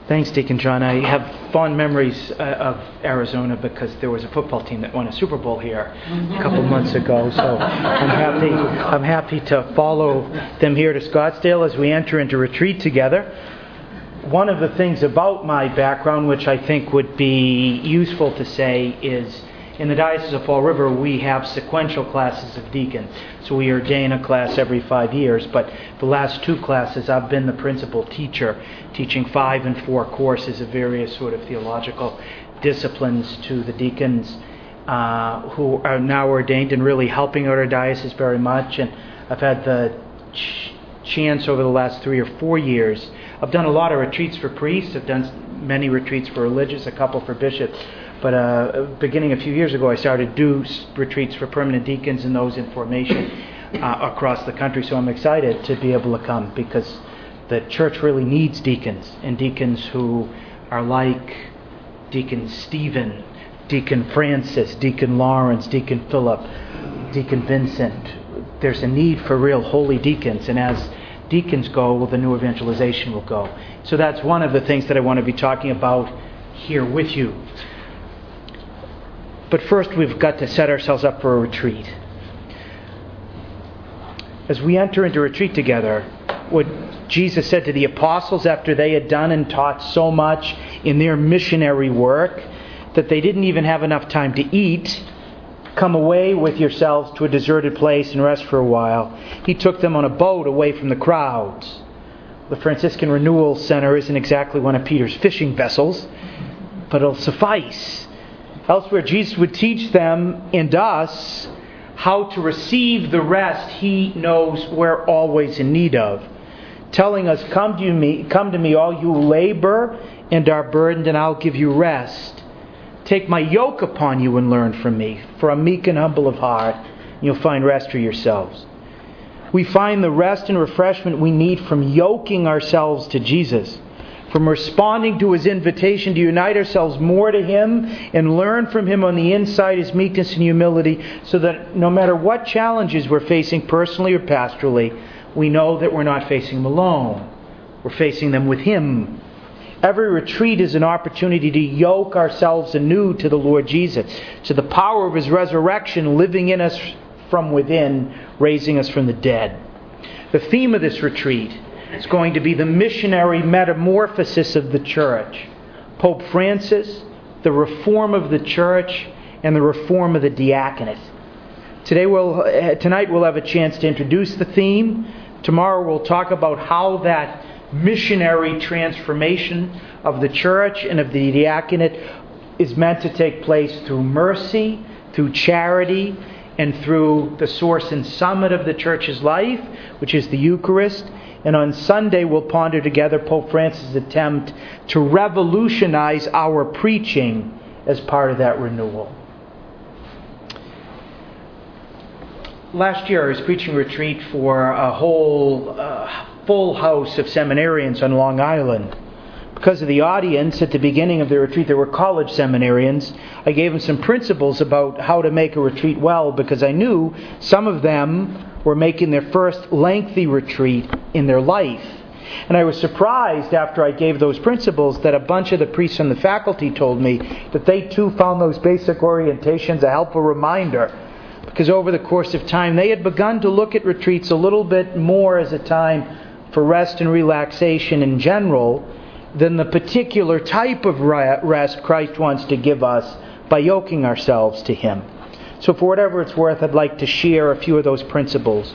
Thanks, Deacon John. I have fond memories of Arizona because there was a football team that won a Super Bowl here a couple months ago. So I'm happy to follow them here to Scottsdale as we enter into retreat together. One of the things about my background, which I think would be useful to say, is in the Diocese of Fall River, we have sequential classes of deacons. So we ordain a class every 5 years, but the last 2 classes I've been the principal teacher, teaching 5 and 4 courses of various sort of theological disciplines to the deacons who are now ordained and really helping out our diocese very much. And I've had the chance over the last 3 or 4 years. I've done a lot of retreats for priests. I've done many retreats for religious, a couple for bishops. But beginning a few years ago, I started to do retreats for permanent deacons and those in formation across the country. So I'm excited to be able to come because the church really needs deacons, and deacons who are like Deacon Stephen, Deacon Francis, Deacon Lawrence, Deacon Philip, Deacon Vincent. There's a need for real holy deacons, and as deacons go, well, the new evangelization will go. So that's one of the things that I want to be talking about here with you. But first, we've got to set ourselves up for a retreat. As we enter into retreat together, what Jesus said to the apostles after they had done and taught so much in their missionary work that they didn't even have enough time to eat, come away with yourselves to a deserted place and rest for a while. He took them on a boat away from the crowds. The Franciscan Renewal Center isn't exactly one of Peter's fishing vessels, but it'll suffice. Elsewhere, Jesus would teach them and us how to receive the rest He knows we're always in need of, telling us, come to me, all you labor and are burdened, and I'll give you rest. Take my yoke upon you and learn from me, for I'm meek and humble of heart, and you'll find rest for yourselves. We find the rest and refreshment we need from yoking ourselves to Jesus, from responding to His invitation to unite ourselves more to Him and learn from Him on the inside His meekness and humility, so that no matter what challenges we're facing personally or pastorally, we know that we're not facing them alone. We're facing them with Him. Every retreat is an opportunity to yoke ourselves anew to the Lord Jesus, to the power of His resurrection living in us from within, raising us from the dead. The theme of this retreat is going to be the missionary metamorphosis of the church. Pope Francis, the reform of the church, and the reform of the diaconate. Tonight we'll have a chance to introduce the theme. Tomorrow we'll talk about how that missionary transformation of the church and of the diaconate is meant to take place through mercy, through charity, and through the source and summit of the church's life, which is the Eucharist. And on Sunday, we'll ponder together Pope Francis' attempt to revolutionize our preaching as part of that renewal. Last year, I was preaching a retreat for a whole full house of seminarians on Long Island. Because of the audience at the beginning of the retreat, there were college seminarians. I gave them some principles about how to make a retreat well, because I knew some of them were making their first lengthy retreat in their life. And I was surprised after I gave those principles that a bunch of the priests on the faculty told me that they too found those basic orientations a helpful reminder, because over the course of time they had begun to look at retreats a little bit more as a time for rest and relaxation in general than the particular type of rest Christ wants to give us by yoking ourselves to Him. So for whatever it's worth, I'd like to share a few of those principles.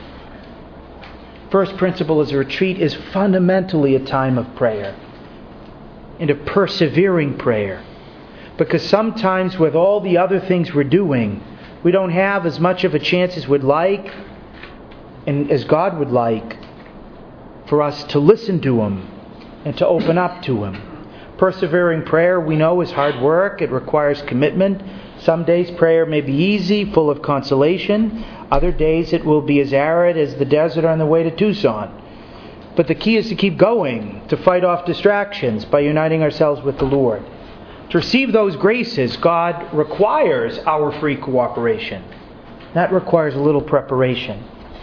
First principle is a retreat is fundamentally a time of prayer, and a persevering prayer. Because sometimes with all the other things we're doing, we don't have as much of a chance as we'd like and as God would like for us to listen to Him and to open up to Him. Persevering prayer, we know, is hard work. It requires commitment. Some days prayer may be easy, full of consolation. Other days it will be as arid as the desert on the way to Tucson. But the key is to keep going, to fight off distractions by uniting ourselves with the Lord. To receive those graces, God requires our free cooperation. That requires a little preparation.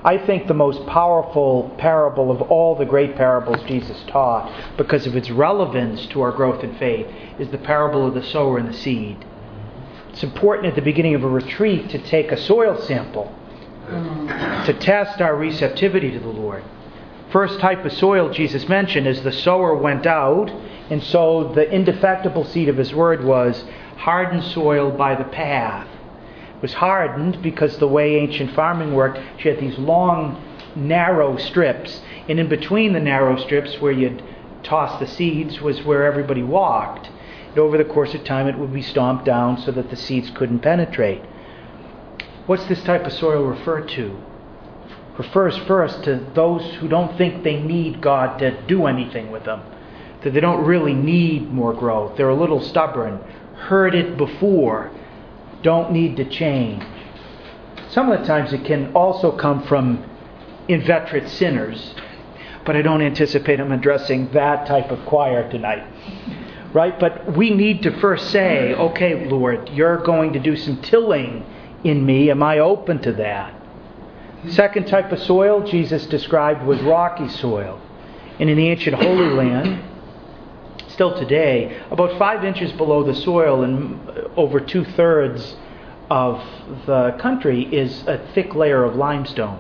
I think the most powerful parable of all the great parables Jesus taught, because of its relevance to our growth in faith, is the parable of the sower and the seed. It's important at the beginning of a retreat to take a soil sample to test our receptivity to the Lord. First type of soil Jesus mentioned is the sower went out and sowed the indefectible seed of His Word was hardened soil by the path. It was hardened because the way ancient farming worked, you had these long, narrow strips, and in between the narrow strips where you'd toss the seeds was where everybody walked. And over the course of time it would be stomped down so that the seeds couldn't penetrate. What's this type of soil refer to? Refers first to those who don't think they need God to do anything with them. That they don't really need more growth. They're a little stubborn. Heard it before. Don't need to change. Some of the times it can also come from inveterate sinners. But I don't anticipate I'm addressing that type of choir tonight. Right? But we need to first say, okay, Lord, you're going to do some tilling in me. Am I open to that? Second type of soil Jesus described was rocky soil. And in the ancient Holy Land, still today, about 5 inches below the soil and over 2/3 of the country is a thick layer of limestone.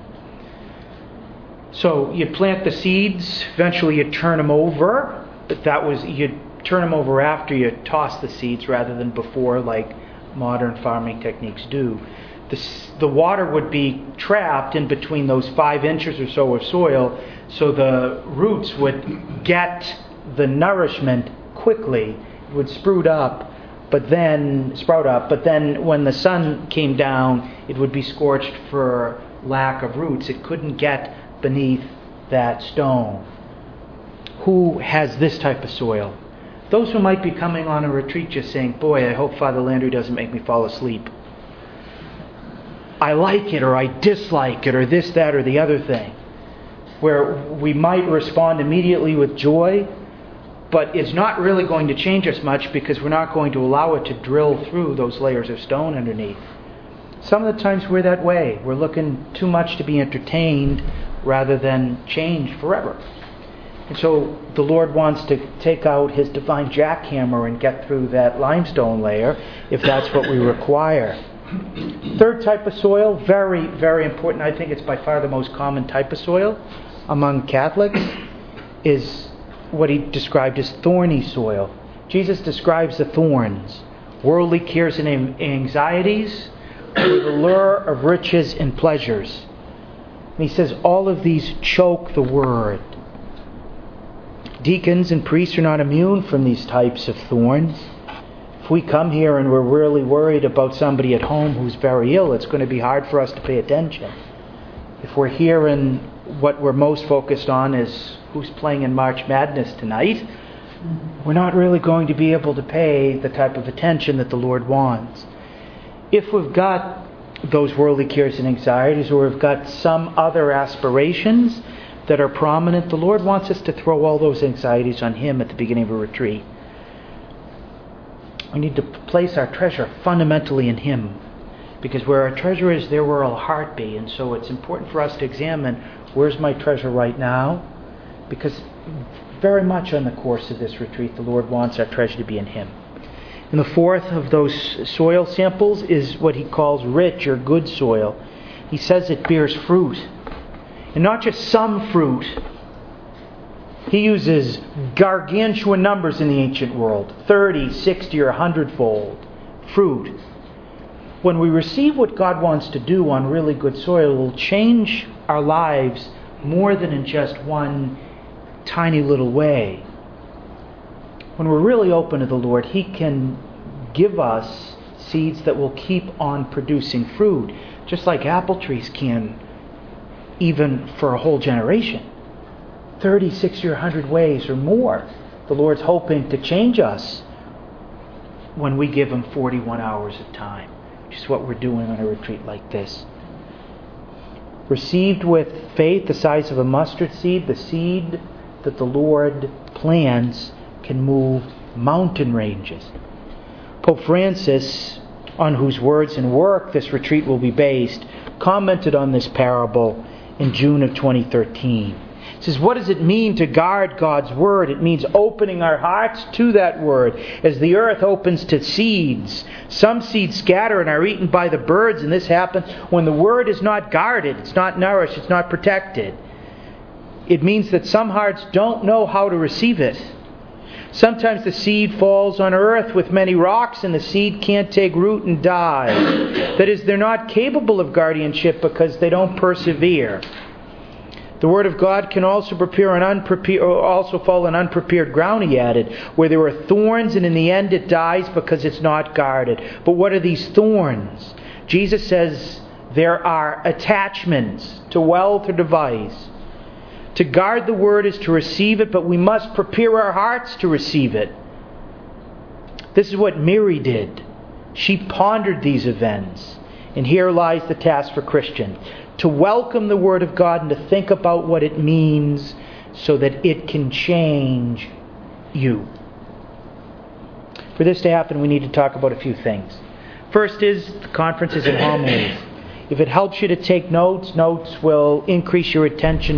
So you plant the seeds, eventually you turn them over, but you'd turn them over after you toss the seeds rather than before, like modern farming techniques do. The water would be trapped in between those 5 inches or so of soil, so the roots would get the nourishment quickly. It would sprout up, but then when the sun came down, it would be scorched for lack of roots. It couldn't get beneath that stone. Who has this type of soil? Those who might be coming on a retreat just saying, boy, I hope Father Landry doesn't make me fall asleep. I like it or I dislike it or this, that, or the other thing. Where we might respond immediately with joy, but it's not really going to change us much because we're not going to allow it to drill through those layers of stone underneath. Some of the times we're that way. We're looking too much to be entertained rather than change forever. And so the Lord wants to take out His divine jackhammer and get through that limestone layer if that's what we require. Third type of soil, very, very important. I think it's by far the most common type of soil among Catholics, is what He described as thorny soil. Jesus describes the thorns, worldly cares and anxieties, or the lure of riches and pleasures. And He says all of these choke the word. Deacons and priests are not immune from these types of thorns. If we come here and we're really worried about somebody at home who's very ill, it's going to be hard for us to pay attention. If we're here and what we're most focused on is who's playing in March Madness tonight, we're not really going to be able to pay the type of attention that the Lord wants. If we've got those worldly cares and anxieties, or we've got some other aspirations that are prominent, the Lord wants us to throw all those anxieties on Him at the beginning of a retreat. We need to place our treasure fundamentally in Him, because where our treasure is, there will our heart be. And so it's important for us to examine, where's my treasure right now? Because very much on the course of this retreat, the Lord wants our treasure to be in Him. And the fourth of those soil samples is what He calls rich or good soil. He says it bears fruit. And not just some fruit. He uses gargantuan numbers in the ancient world. 30, 60, or 100-fold fruit. When we receive what God wants to do on really good soil, it will change our lives more than in just one tiny little way. When we're really open to the Lord, He can give us seeds that will keep on producing fruit, just like apple trees can, even for a whole generation. 30, 60, or 100 ways or more. The Lord's hoping to change us when we give Him 41 hours of time, which is what we're doing on a retreat like this. Received with faith the size of a mustard seed, the seed that the Lord plants can move mountain ranges. Pope Francis, on whose words and work this retreat will be based, commented on this parable in June of 2013. It says, what does it mean to guard God's Word? It means opening our hearts to that Word. As the earth opens to seeds, some seeds scatter and are eaten by the birds, and this happens when the Word is not guarded, it's not nourished, it's not protected. It means that some hearts don't know how to receive it. Sometimes the seed falls on earth with many rocks and the seed can't take root and die. That is, they're not capable of guardianship because they don't persevere. The Word of God can also fall on unprepared ground, he added, where there are thorns and in the end it dies because it's not guarded. But what are these thorns? Jesus says there are attachments to wealth or device. To guard the Word is to receive it, but we must prepare our hearts to receive it. This is what Mary did. She pondered these events. And here lies the task for Christians. To welcome the Word of God and to think about what it means so that it can change you. For this to happen, we need to talk about a few things. First is the conferences and homilies. If it helps you to take notes, notes will increase your retention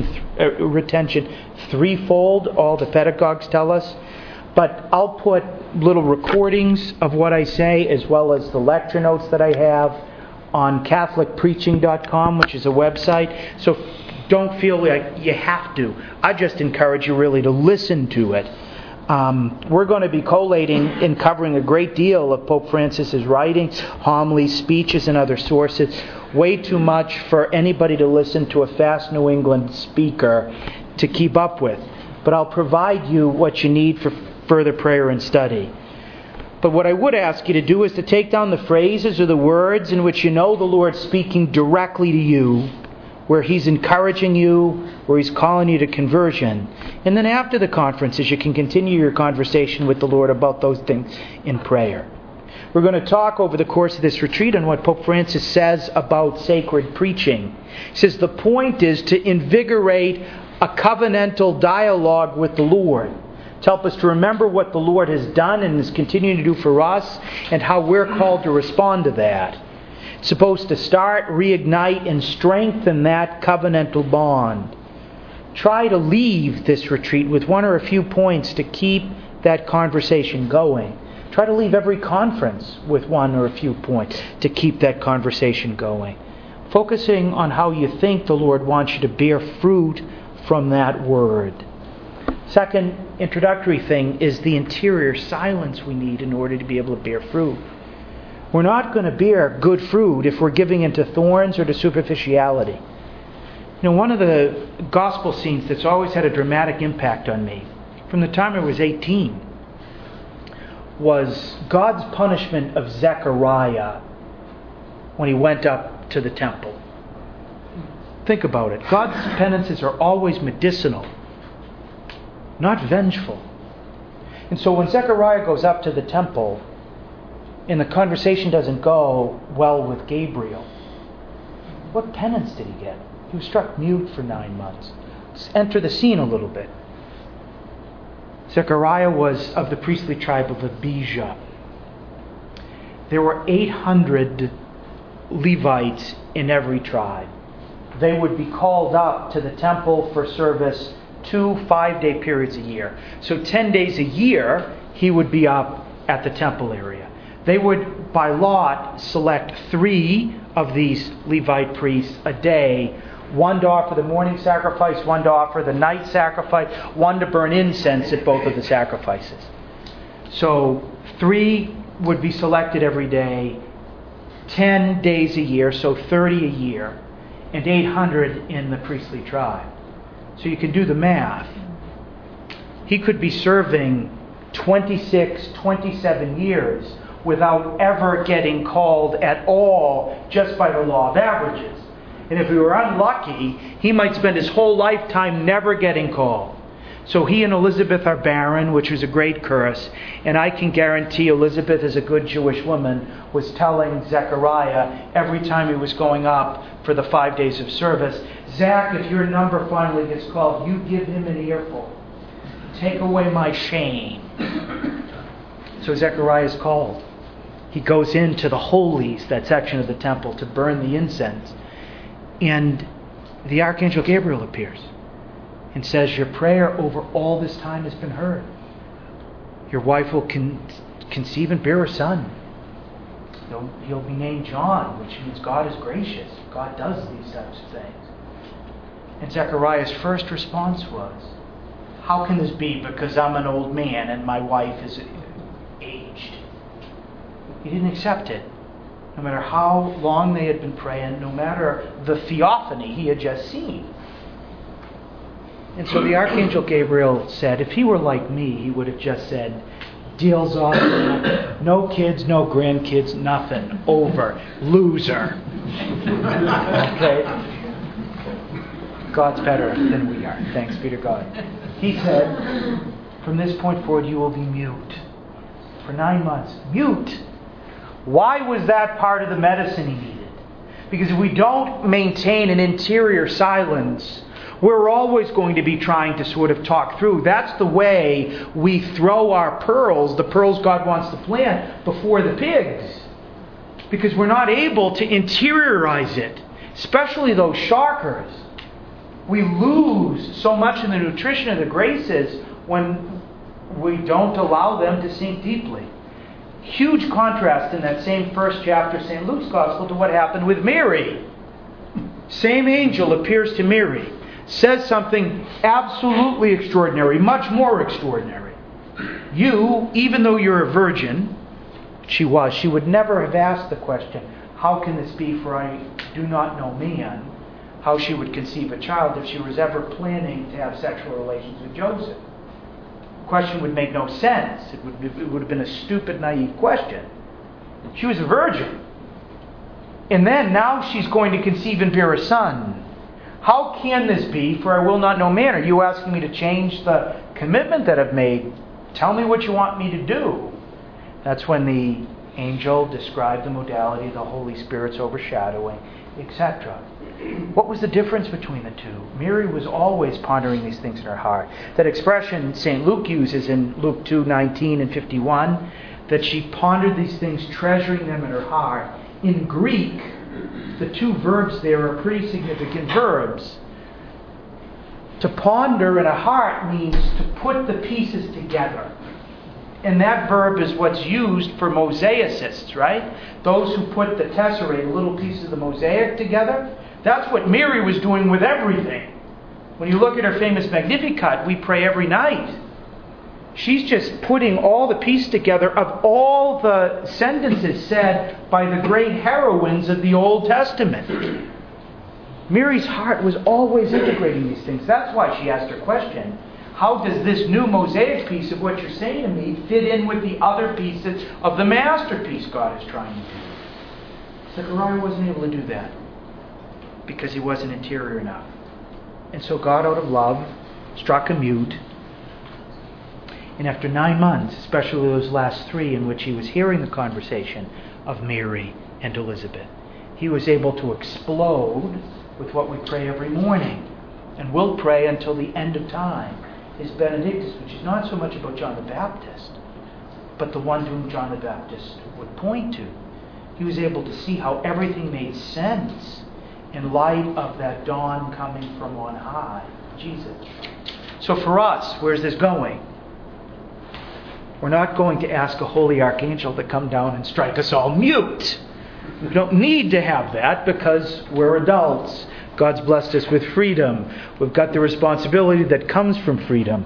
threefold, all the pedagogues tell us. But I'll put little recordings of what I say as well as the lecture notes that I have on CatholicPreaching.com, which is a website. So don't feel like you have to. I just encourage you really to listen to it. We're going to be collating and covering a great deal of Pope Francis's writings, homilies, speeches, and other sources. Way too much for anybody to listen to a fast New England speaker to keep up with. But I'll provide you what you need for further prayer and study. But what I would ask you to do is to take down the phrases or the words in which you know the Lord's speaking directly to you, where He's encouraging you, where He's calling you to conversion. And then after the conferences, you can continue your conversation with the Lord about those things in prayer. We're going to talk over the course of this retreat on what Pope Francis says about sacred preaching. He says the point is to invigorate a covenantal dialogue with the Lord, to help us to remember what the Lord has done and is continuing to do for us and how we're called to respond to that. It's supposed to start, reignite, and strengthen that covenantal bond. Try to leave this retreat with one or a few points to keep that conversation going. Try to leave every conference with one or a few points to keep that conversation going. Focusing on how you think the Lord wants you to bear fruit from that Word. Second introductory thing is the interior silence we need in order to be able to bear fruit. We're not going to bear good fruit if we're giving into thorns or to superficiality. One of the gospel scenes that's always had a dramatic impact on me, from the time I was 18, was God's punishment of Zechariah when he went up to the temple. Think about it. God's penances are always medicinal, not vengeful. And so when Zechariah goes up to the temple and the conversation doesn't go well with Gabriel, what penance did he get? He was struck mute for 9 months. Let's enter the scene a little bit. Zechariah was of the priestly tribe of Abijah. There were 800 Levites in every tribe. They would be called up to the temple for service 2 5-day periods a year. So 10 days a year, he would be up at the temple area. They would, by lot, select 3 of these Levite priests a day, one to offer the morning sacrifice, one to offer the night sacrifice, one to burn incense at both of the sacrifices. So 3 would be selected every day, 10 days a year, so 30 a year, and 800 in the priestly tribe. So you can do the math. He could be serving 26, 27 years without ever getting called at all, just by the law of averages. And if he were unlucky, he might spend his whole lifetime never getting called. So he and Elizabeth are barren, which was a great curse. And I can guarantee Elizabeth, as a good Jewish woman, was telling Zechariah every time he was going up for the 5 days of service, Zach, if your number finally gets called, you give him an earful. Take away my shame. So Zechariah is called. He goes into the holies, that section of the temple, to burn the incense. And the Archangel Gabriel appears and says, your prayer over all this time has been heard. Your wife will conceive and bear a son. He'll be named John, which means God is gracious. God does these types of things. And Zechariah's first response was, how can this be because I'm an old man and my wife is aged? He didn't accept it. No matter how long they had been praying, no matter the theophany he had just seen. And so the Archangel Gabriel said, if he were like me, he would have just said, deal's off, no kids, no grandkids, nothing, over, loser. Okay? God's better than we are. Thanks be to God. He said, from this point forward, you will be mute. For 9 months. Mute. Why was that part of the medicine he needed? Because if we don't maintain an interior silence, we're always going to be trying to sort of talk through. That's the way we throw our pearls, the pearls God wants to plant, before the pigs. Because we're not able to interiorize it. Especially those sharkers. We lose so much in the nutrition of the graces when we don't allow them to sink deeply. Huge contrast in that same first chapter of St. Luke's Gospel to what happened with Mary. Same angel appears to Mary. Says something absolutely extraordinary, much more extraordinary. You, even though you're a virgin, she would never have asked the question, how can this be, for I do not know man, how she would conceive a child if she was ever planning to have sexual relations with Joseph. The question would make no sense. It would have been a stupid, naive question. She was a virgin. And then now she's going to conceive and bear a son. How can this be, for I will not know man? Are you asking me to change the commitment that I've made? Tell me what you want me to do. That's when the angel described the modality of the Holy Spirit's overshadowing, etc. What was the difference between the two? Mary was always pondering these things in her heart. That expression St. Luke uses in Luke 2:19 and 51, that she pondered these things, treasuring them in her heart. In Greek, the two verbs there are pretty significant verbs. To ponder in a heart means to put the pieces together. And that verb is what's used for mosaicists, right? Those who put the tesserae, the little pieces of the mosaic, together. That's what Mary was doing with everything. When you look at her famous Magnificat, we pray every night. She's just putting all the pieces together of all the sentences said by the great heroines of the Old Testament. Mary's heart was always integrating these things. That's why she asked her question. How does this new mosaic piece of what you're saying to me fit in with the other pieces of the masterpiece God is trying to do? Zechariah wasn't able to do that because he wasn't interior enough. And so God, out of love, struck him mute. And after 9 months, especially those last 3 in which he was hearing the conversation of Mary and Elizabeth, he was able to explode with what we pray every morning. And will pray until the end of time. His Benedictus, which is not so much about John the Baptist, but the one to whom John the Baptist would point to. He was able to see how everything made sense in light of that dawn coming from on high, Jesus. So for us, where's this going? We're not going to ask a holy archangel to come down and strike us all mute. We don't need to have that because we're adults. God's blessed us with freedom. We've got the responsibility that comes from freedom.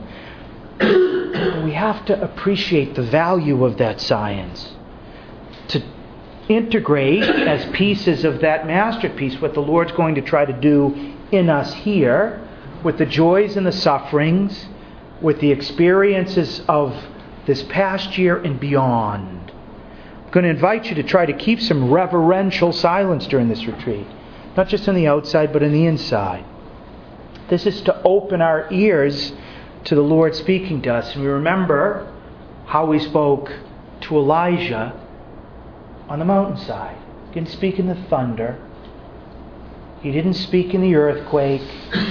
We have to appreciate the value of that science. To integrate as pieces of that masterpiece what the Lord's going to try to do in us here, with the joys and the sufferings, with the experiences of this past year and beyond. I'm going to invite you to try to keep some reverential silence during this retreat. Not just on the outside, but on the inside. This is to open our ears to the Lord speaking to us. And we remember how he spoke to Elijah on the mountainside. He didn't speak in the thunder. He didn't speak in the earthquake.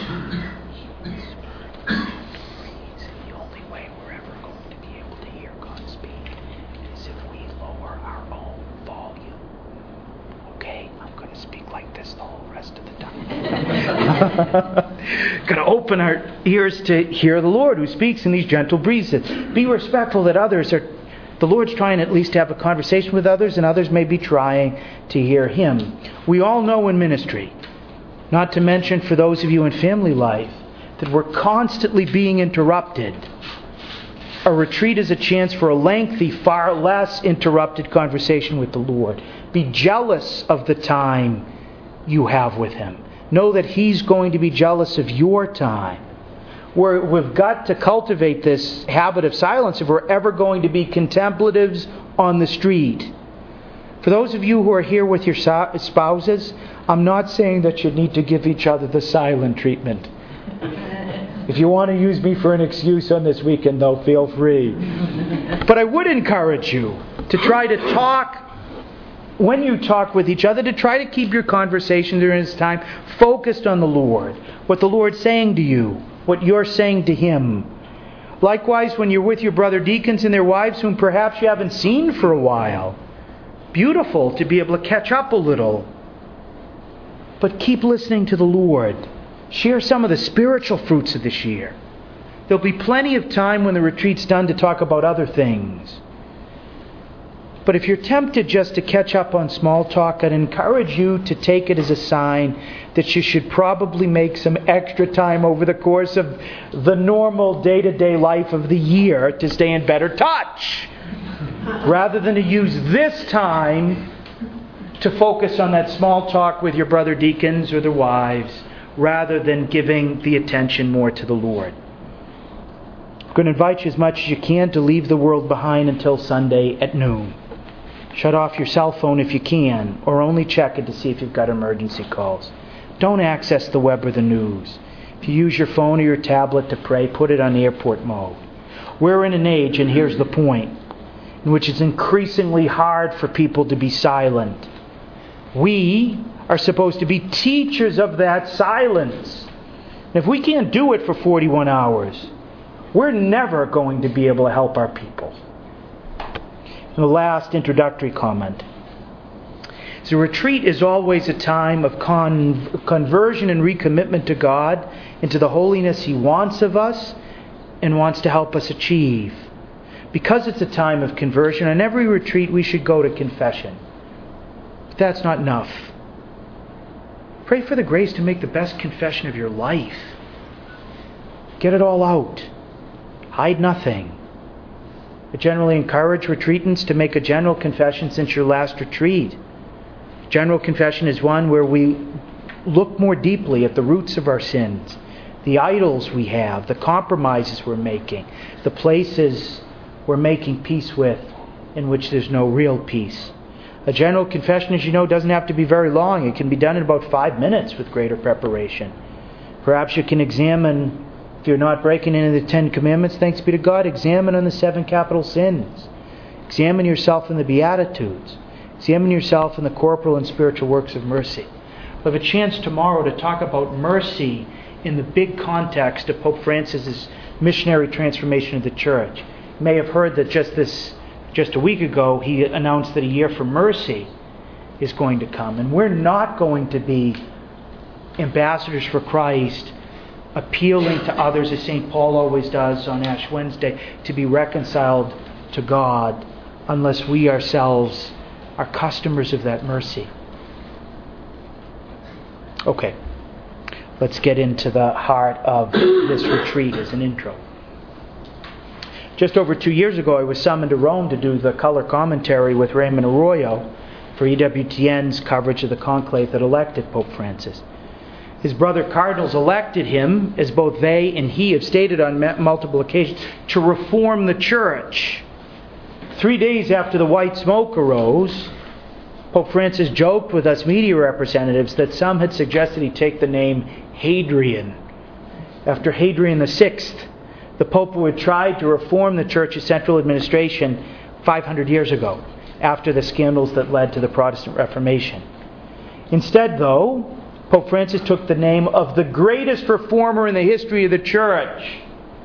The only way we're ever going to be able to hear God speak is if we lower our own volume. Okay, I'm going to speak like this the whole rest of the time. Got to open our ears to hear the Lord who speaks in these gentle breezes. Be respectful that the Lord's trying at least to have a conversation with others, and others may be trying to hear Him. We all know in ministry, not to mention for those of you in family life, that we're constantly being interrupted. A retreat is a chance for a lengthy, far less interrupted conversation with the Lord. Be jealous of the time you have with Him. Know that He's going to be jealous of your time. We've got to cultivate this habit of silence if we're ever going to be contemplatives on the street. For those of you who are here with your spouses, I'm not saying that you need to give each other the silent treatment. If you want to use me for an excuse on this weekend, though, feel free. But I would encourage you to try to talk, when you talk with each other, to try to keep your conversation during this time focused on the Lord. What the Lord's saying to you, what you're saying to Him. Likewise, when you're with your brother deacons and their wives, whom perhaps you haven't seen for a while, beautiful to be able to catch up a little. But keep listening to the Lord. Share some of the spiritual fruits of this year. There'll be plenty of time when the retreat's done to talk about other things. But if you're tempted just to catch up on small talk, I'd encourage you to take it as a sign that you should probably make some extra time over the course of the normal day-to-day life of the year to stay in better touch, rather than to use this time to focus on that small talk with your brother deacons or their wives, rather than giving the attention more to the Lord. I'm going to invite you as much as you can to leave the world behind until Sunday at noon. Shut off your cell phone if you can, or only check it to see if you've got emergency calls. Don't access the web or the news. If you use your phone or your tablet to pray, put it on airport mode. We're in an age, and here's the point, in which it's increasingly hard for people to be silent. We are supposed to be teachers of that silence. And if we can't do it for 41 hours, we're never going to be able to help our people. And the last introductory comment. So retreat is always a time of conversion and recommitment to God into the holiness He wants of us and wants to help us achieve. Because it's a time of conversion, on every retreat we should go to confession. But that's not enough. Pray for the grace to make the best confession of your life. Get it all out. Hide nothing. I generally encourage retreatants to make a general confession since your last retreat. General confession is one where we look more deeply at the roots of our sins, the idols we have, the compromises we're making, the places we're making peace with in which there's no real peace. A general confession, as you know, doesn't have to be very long. It can be done in about 5 minutes with greater preparation. Perhaps you can examine, if you're not breaking any of the 10 Commandments, thanks be to God, examine on the 7 capital sins. Examine yourself in the Beatitudes. Examine yourself in the corporal and spiritual works of mercy. We'll have a chance tomorrow to talk about mercy in the big context of Pope Francis's missionary transformation of the Church. You may have heard that just a week ago, he announced that a year for mercy is going to come. And we're not going to be ambassadors for Christ, appealing to others, as St. Paul always does on Ash Wednesday, to be reconciled to God, unless we ourselves are customers of that mercy. Okay, let's get into the heart of this retreat as an intro. Just over 2 years ago, I was summoned to Rome to do the color commentary with Raymond Arroyo for EWTN's coverage of the conclave that elected Pope Francis. His brother cardinals elected him, as both they and he have stated on multiple occasions, to reform the Church. 3 days after the white smoke arose, Pope Francis joked with us media representatives that some had suggested he take the name Hadrian, after Hadrian VI, the Pope who had tried to reform the Church's central administration 500 years ago, after the scandals that led to the Protestant Reformation. Instead, though, Pope Francis took the name of the greatest reformer in the history of the Church.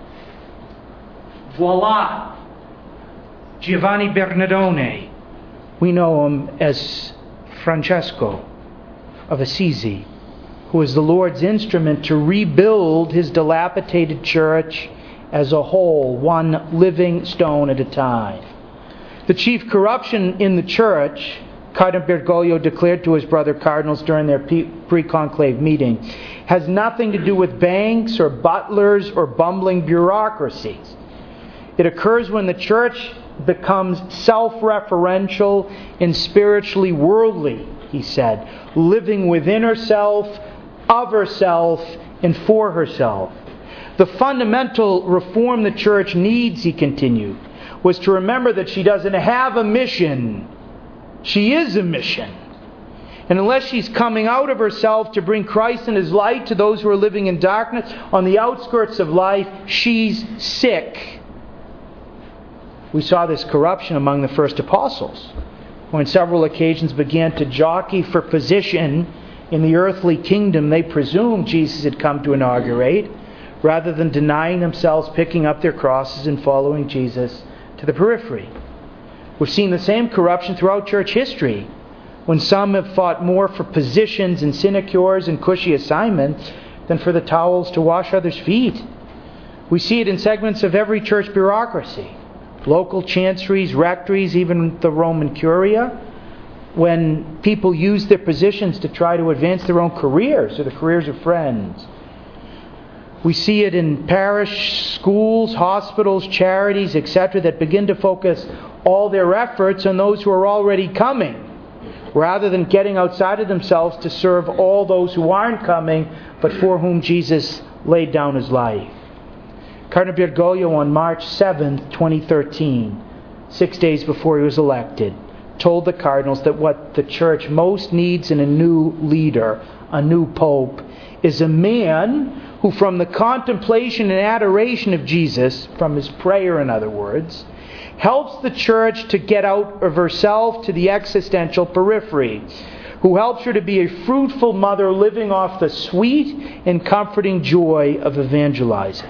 Voila! Giovanni Bernardone. We know him as Francesco of Assisi, who is the Lord's instrument to rebuild His dilapidated church as a whole, one living stone at a time. The chief corruption in the church, Cardinal Bergoglio declared to his brother cardinals during their pre-conclave meeting, has nothing to do with banks or butlers or bumbling bureaucracies. It occurs when the church becomes self-referential and spiritually worldly, he said, living within herself, of herself, and for herself. The fundamental reform the church needs, he continued, was to remember that she doesn't have a mission. She is a mission. And unless she's coming out of herself to bring Christ and His light to those who are living in darkness on the outskirts of life, she's sick. We saw this corruption among the first apostles, who on several occasions began to jockey for position in the earthly kingdom they presumed Jesus had come to inaugurate, rather than denying themselves, picking up their crosses, and following Jesus to the periphery. We've seen the same corruption throughout church history, when some have fought more for positions and sinecures and cushy assignments than for the towels to wash others' feet. We see it in segments of every church bureaucracy, local chanceries, rectories, even the Roman Curia, when people use their positions to try to advance their own careers or the careers of friends. We see it in parish, schools, hospitals, charities, etc., that begin to focus all their efforts on those who are already coming, rather than getting outside of themselves to serve all those who aren't coming, but for whom Jesus laid down His life. Cardinal Bergoglio on March 7, 2013, 6 days before he was elected, told the cardinals that what the church most needs in a new leader, a new pope, is a man who, from the contemplation and adoration of Jesus, from his prayer in other words, helps the church to get out of herself to the existential periphery, who helps her to be a fruitful mother living off the sweet and comforting joy of evangelizing.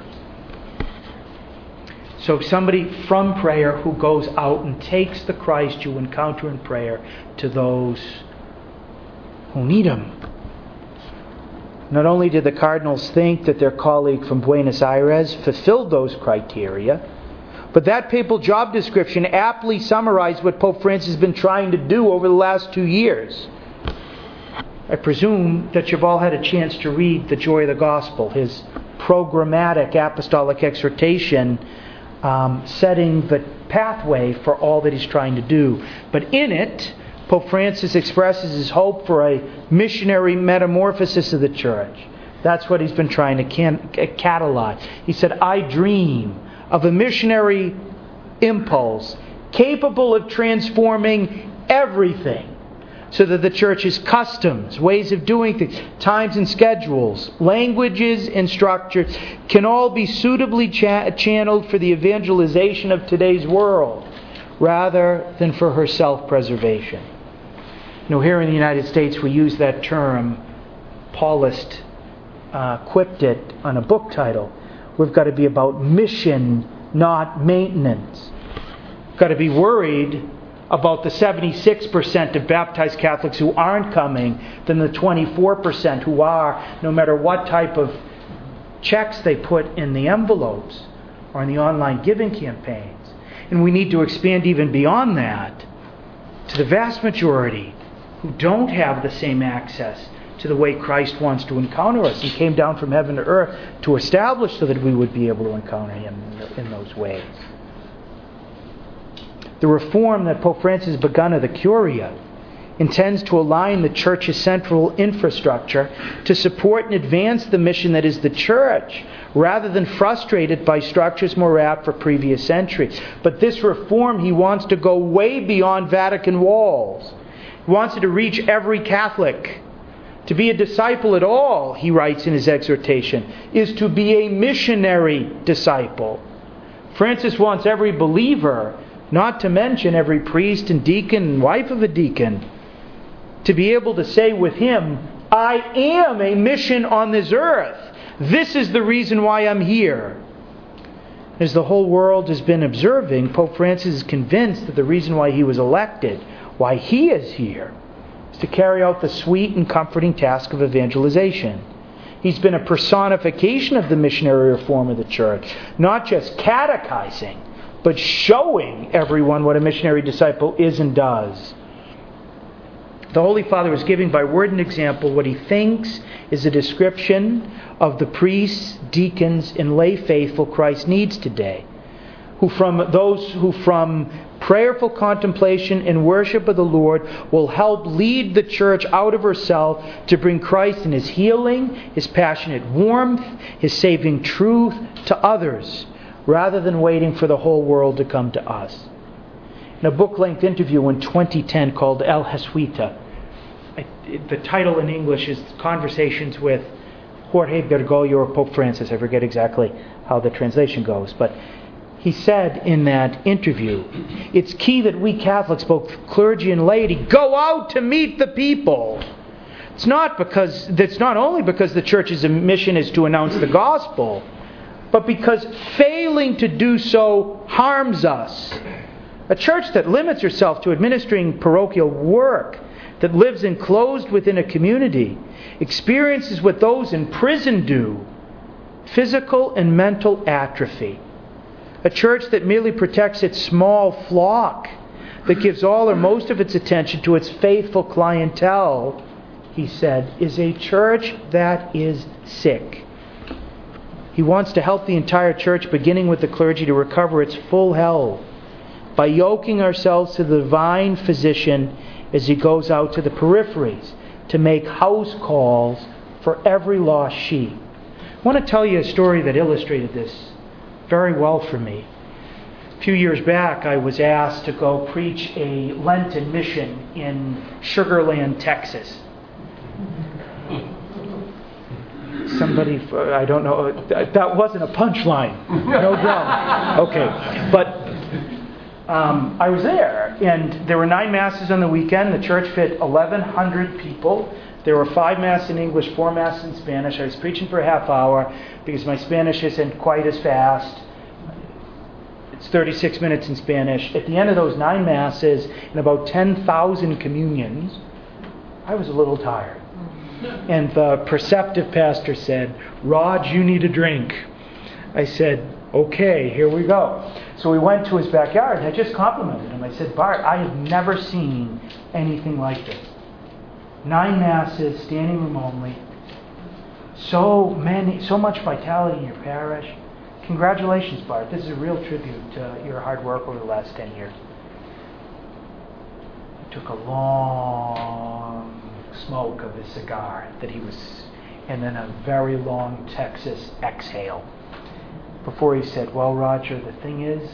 So somebody from prayer who goes out and takes the Christ you encounter in prayer to those who need Him. Not only did the cardinals think that their colleague from Buenos Aires fulfilled those criteria, but that papal job description aptly summarized what Pope Francis has been trying to do over the last 2 years. I presume that you've all had a chance to read The Joy of the Gospel, his programmatic apostolic exhortation setting the pathway for all that he's trying to do. But in it, Pope Francis expresses his hope for a missionary metamorphosis of the church. That's what he's been trying to catalyze. He said, I dream of a missionary impulse capable of transforming everything, so that the church's customs, ways of doing things, times and schedules, languages and structures can all be suitably channeled for the evangelization of today's world, rather than for her self-preservation. You know, here in the United States we use that term. Paulist quipped it on a book title. We've got to be about mission, not maintenance. We've got to be worried about the 76% of baptized Catholics who aren't coming than the 24% who are, no matter what type of checks they put in the envelopes or in the online giving campaigns. And we need to expand even beyond that to the vast majority who don't have the same access to the way Christ wants to encounter us. He came down from heaven to earth to establish so that we would be able to encounter Him in those ways. The reform that Pope Francis has begun of the Curia intends to align the Church's central infrastructure to support and advance the mission that is the Church, rather than frustrate it by structures more apt for previous centuries. But this reform, he wants to go way beyond Vatican walls. He wants it to reach every Catholic. To be a disciple at all, he writes in his exhortation, is to be a missionary disciple. Francis wants every believer, not to mention every priest and deacon and wife of a deacon, to be able to say with him, I am a mission on this earth. This is the reason why I'm here. As the whole world has been observing, Pope Francis is convinced that the reason why he was elected, why he is here, is is to carry out the sweet and comforting task of evangelization. He's been a personification of the missionary reform of the church, not just catechizing, but showing everyone what a missionary disciple is and does. The Holy Father is giving by word and example what he thinks is a description of the priests, deacons, and lay faithful Christ needs today, who from prayerful contemplation and worship of the Lord will help lead the church out of herself to bring Christ in His healing, His passionate warmth, His saving truth to others, rather than waiting for the whole world to come to us. In a book-length interview in 2010 called El Jesuita, the title in English is Conversations with Jorge Bergoglio or Pope Francis. I forget exactly how the translation goes, but he said in that interview, it's key that we Catholics, both clergy and laity, go out to meet the people. It's not only because the Church's mission is to announce the gospel, but because failing to do so harms us. A church that limits herself to administering parochial work, that lives enclosed within a community, experiences what those in prison do, physical and mental atrophy. A church that merely protects its small flock, that gives all or most of its attention to its faithful clientele, he said, is a church that is sick. He wants to help the entire church, beginning with the clergy, to recover its full health by yoking ourselves to the divine physician as he goes out to the peripheries to make house calls for every lost sheep. I want to tell you a story that illustrated this very well for me. A few years back, I was asked to go preach a Lenten mission in Sugar Land, Texas. Somebody, I don't know, that wasn't a punchline. No drama. Okay, but I was there, and there were 9 masses on the weekend. The church fit 1,100 people. There were 5 masses in English, 4 masses in Spanish. I was preaching for a half hour because my Spanish isn't quite as fast. It's 36 minutes in Spanish. At the end of those 9 masses and about 10,000 communions, I was a little tired. And the perceptive pastor said, "Rod, you need a drink." I said, "Okay, here we go." So we went to his backyard, and I just complimented him. I said, "Bart, I have never seen anything like this. 9 masses, standing room only. So much vitality in your parish. Congratulations, Bart. This is a real tribute to your hard work over the last 10 years." He took a long smoke of his cigar and then a very long Texas exhale before he said, "Well, Roger, the thing is,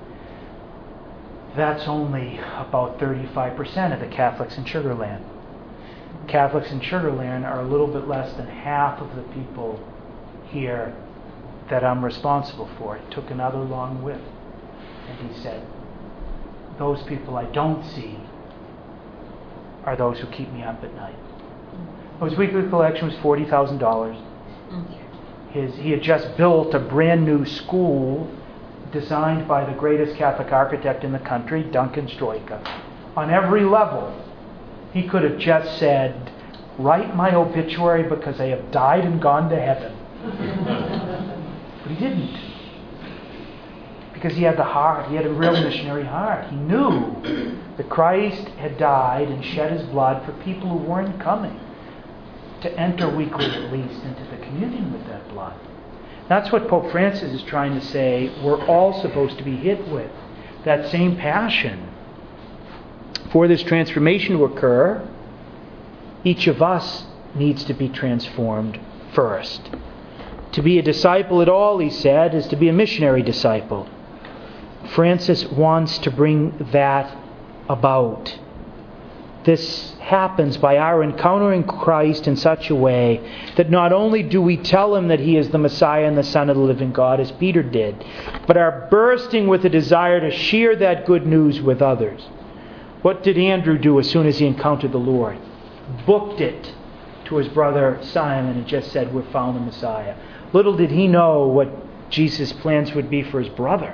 that's only about 35% of the Catholics in Sugar Land. Catholics in Sugar Land are a little bit less than half of the people here that I'm responsible for." It took another long whiff, and he said, "Those people I don't see are those who keep me up at night." His weekly collection was $40,000. He had just built a brand new school designed by the greatest Catholic architect in the country, Duncan Stroika. On every level, he could have just said, "Write my obituary because I have died and gone to heaven." But he didn't. Because he had the heart. He had a real missionary heart. He knew that Christ had died and shed His blood for people who weren't coming to enter weekly at least into the communion with that blood. That's what Pope Francis is trying to say we're all supposed to be hit with. That same passion. For this transformation to occur, each of us needs to be transformed first. To be a disciple at all, he said, is to be a missionary disciple. Francis wants to bring that about. This happens by our encountering Christ in such a way that not only do we tell Him that He is the Messiah and the Son of the living God, as Peter did, but are bursting with a desire to share that good news with others. What did Andrew do as soon as he encountered the Lord? Booked it to his brother Simon and just said, "We've found the Messiah." Little did he know what Jesus' plans would be for his brother.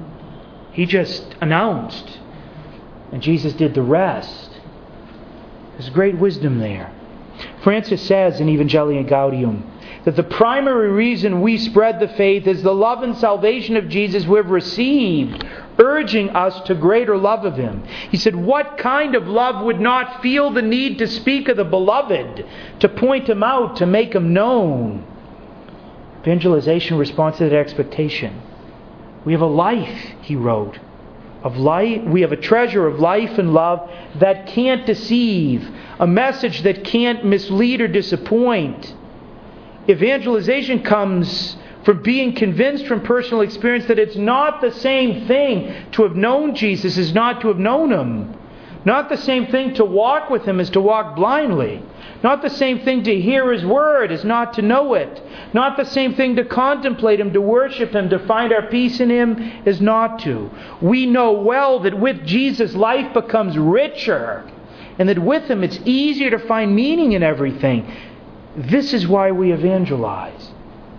He just announced, and Jesus did the rest. There's great wisdom there. Francis says in Evangelii Gaudium that the primary reason we spread the faith is the love and salvation of Jesus we've received, urging us to greater love of Him. He said, what kind of love would not feel the need to speak of the beloved, to point Him out, to make Him known? Evangelization responds to that expectation. We have a life, he wrote, of life. We have a treasure of life and love that can't deceive, a message that can't mislead or disappoint. Evangelization comes from being convinced from personal experience that it's not the same thing to have known Jesus as not to have known Him. Not the same thing to walk with Him as to walk blindly. Not the same thing to hear His Word as not to know it. Not the same thing to contemplate Him, to worship Him, to find our peace in Him as not to. We know well that with Jesus life becomes richer, and that with Him it's easier to find meaning in everything. This is why we evangelize.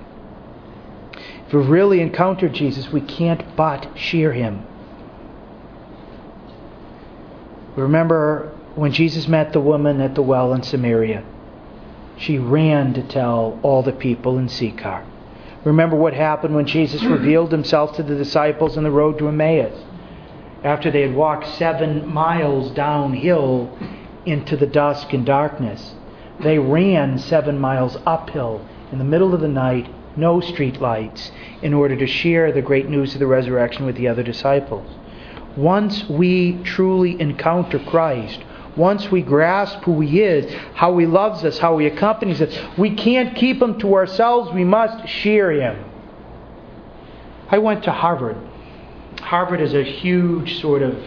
If we've really encountered Jesus, we can't but share Him. Remember when Jesus met the woman at the well in Samaria, she ran to tell all the people in Sychar. Remember what happened when Jesus revealed Himself to the disciples on the road to Emmaus. After they had walked 7 miles downhill into the dusk and darkness, they ran 7 miles uphill in the middle of the night, no street lights, in order to share the great news of the resurrection with the other disciples. Once we truly encounter Christ, once we grasp who He is, how He loves us, how He accompanies us, we can't keep Him to ourselves. We must share Him. I went to Harvard. Harvard is a huge sort of,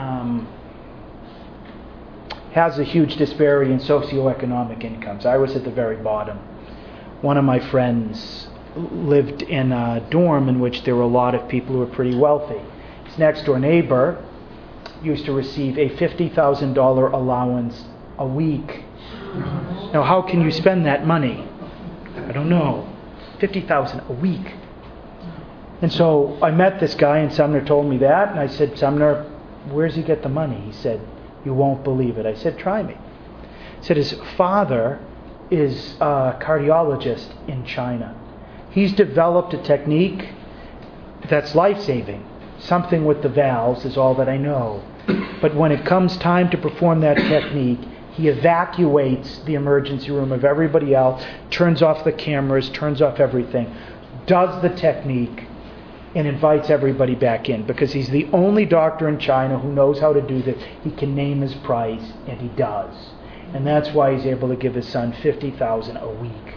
has a huge disparity in socioeconomic incomes. I was at the very bottom. One of my friends lived in a dorm in which there were a lot of people who were pretty wealthy. His next door neighbor used to receive a $50,000 allowance a week. Now, how can you spend that money? I don't know. $50,000 a week. And so I met this guy, and Sumner told me that, and I said, Sumner, where does he get the money? He said, you won't believe it. I said, try me. He said his father is a cardiologist in China. He's developed a technique that's life-saving. Something with the valves is all that I know. But when it comes time to perform that technique, he evacuates the emergency room of everybody else, turns off the cameras, turns off everything, does the technique, and invites everybody back in, because he's the only doctor in China who knows how to do this. He can name his price, and he does. And that's why he's able to give his son $50,000 a week.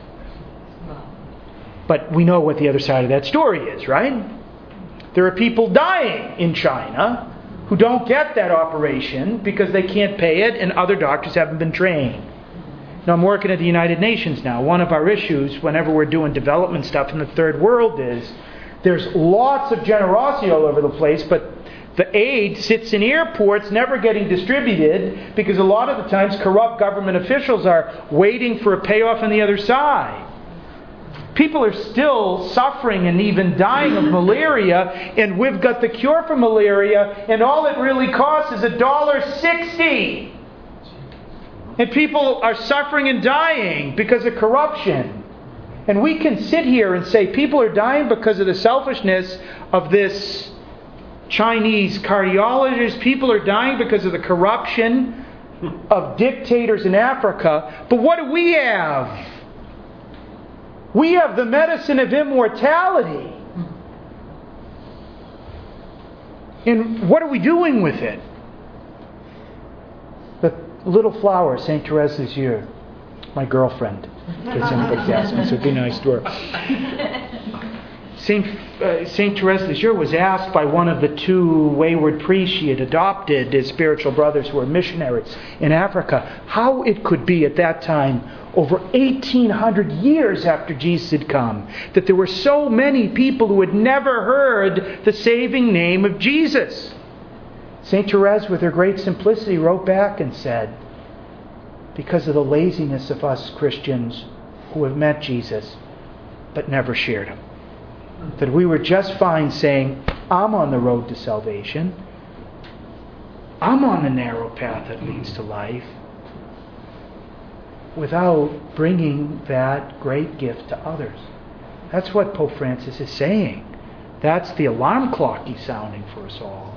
But we know what the other side of that story is, right? There are people dying in China who don't get that operation because they can't pay it, and other doctors haven't been trained. Now, I'm working at the United Nations now. One of our issues whenever we're doing development stuff in the third world is there's lots of generosity all over the place, but the aid sits in airports never getting distributed because a lot of the times corrupt government officials are waiting for a payoff on the other side. People are still suffering and even dying of malaria, and we've got the cure for malaria, and all it really costs is $1.60. And people are suffering and dying because of corruption. And we can sit here and say people are dying because of the selfishness of this Chinese cardiologist. People are dying because of the corruption of dictators in Africa. But what do we have? We have the medicine of immortality. And what are we doing with it? The little flower, St. Therese Lisieux, my girlfriend, gets anybody asks me, so it'd be nice to her. St. Therese Lisieux was asked by one of the 2 wayward priests she had adopted as spiritual brothers who were missionaries in Africa, how it could be at that time, over 1,800 years after Jesus had come, that there were so many people who had never heard the saving name of Jesus. St. Therese, with her great simplicity, wrote back and said, because of the laziness of us Christians who have met Jesus but never shared Him, that we were just fine saying, I'm on the road to salvation. I'm on the narrow path that leads to life. without bringing that great gift to others. That's what Pope Francis is saying. That's the alarm clock he's sounding for us all.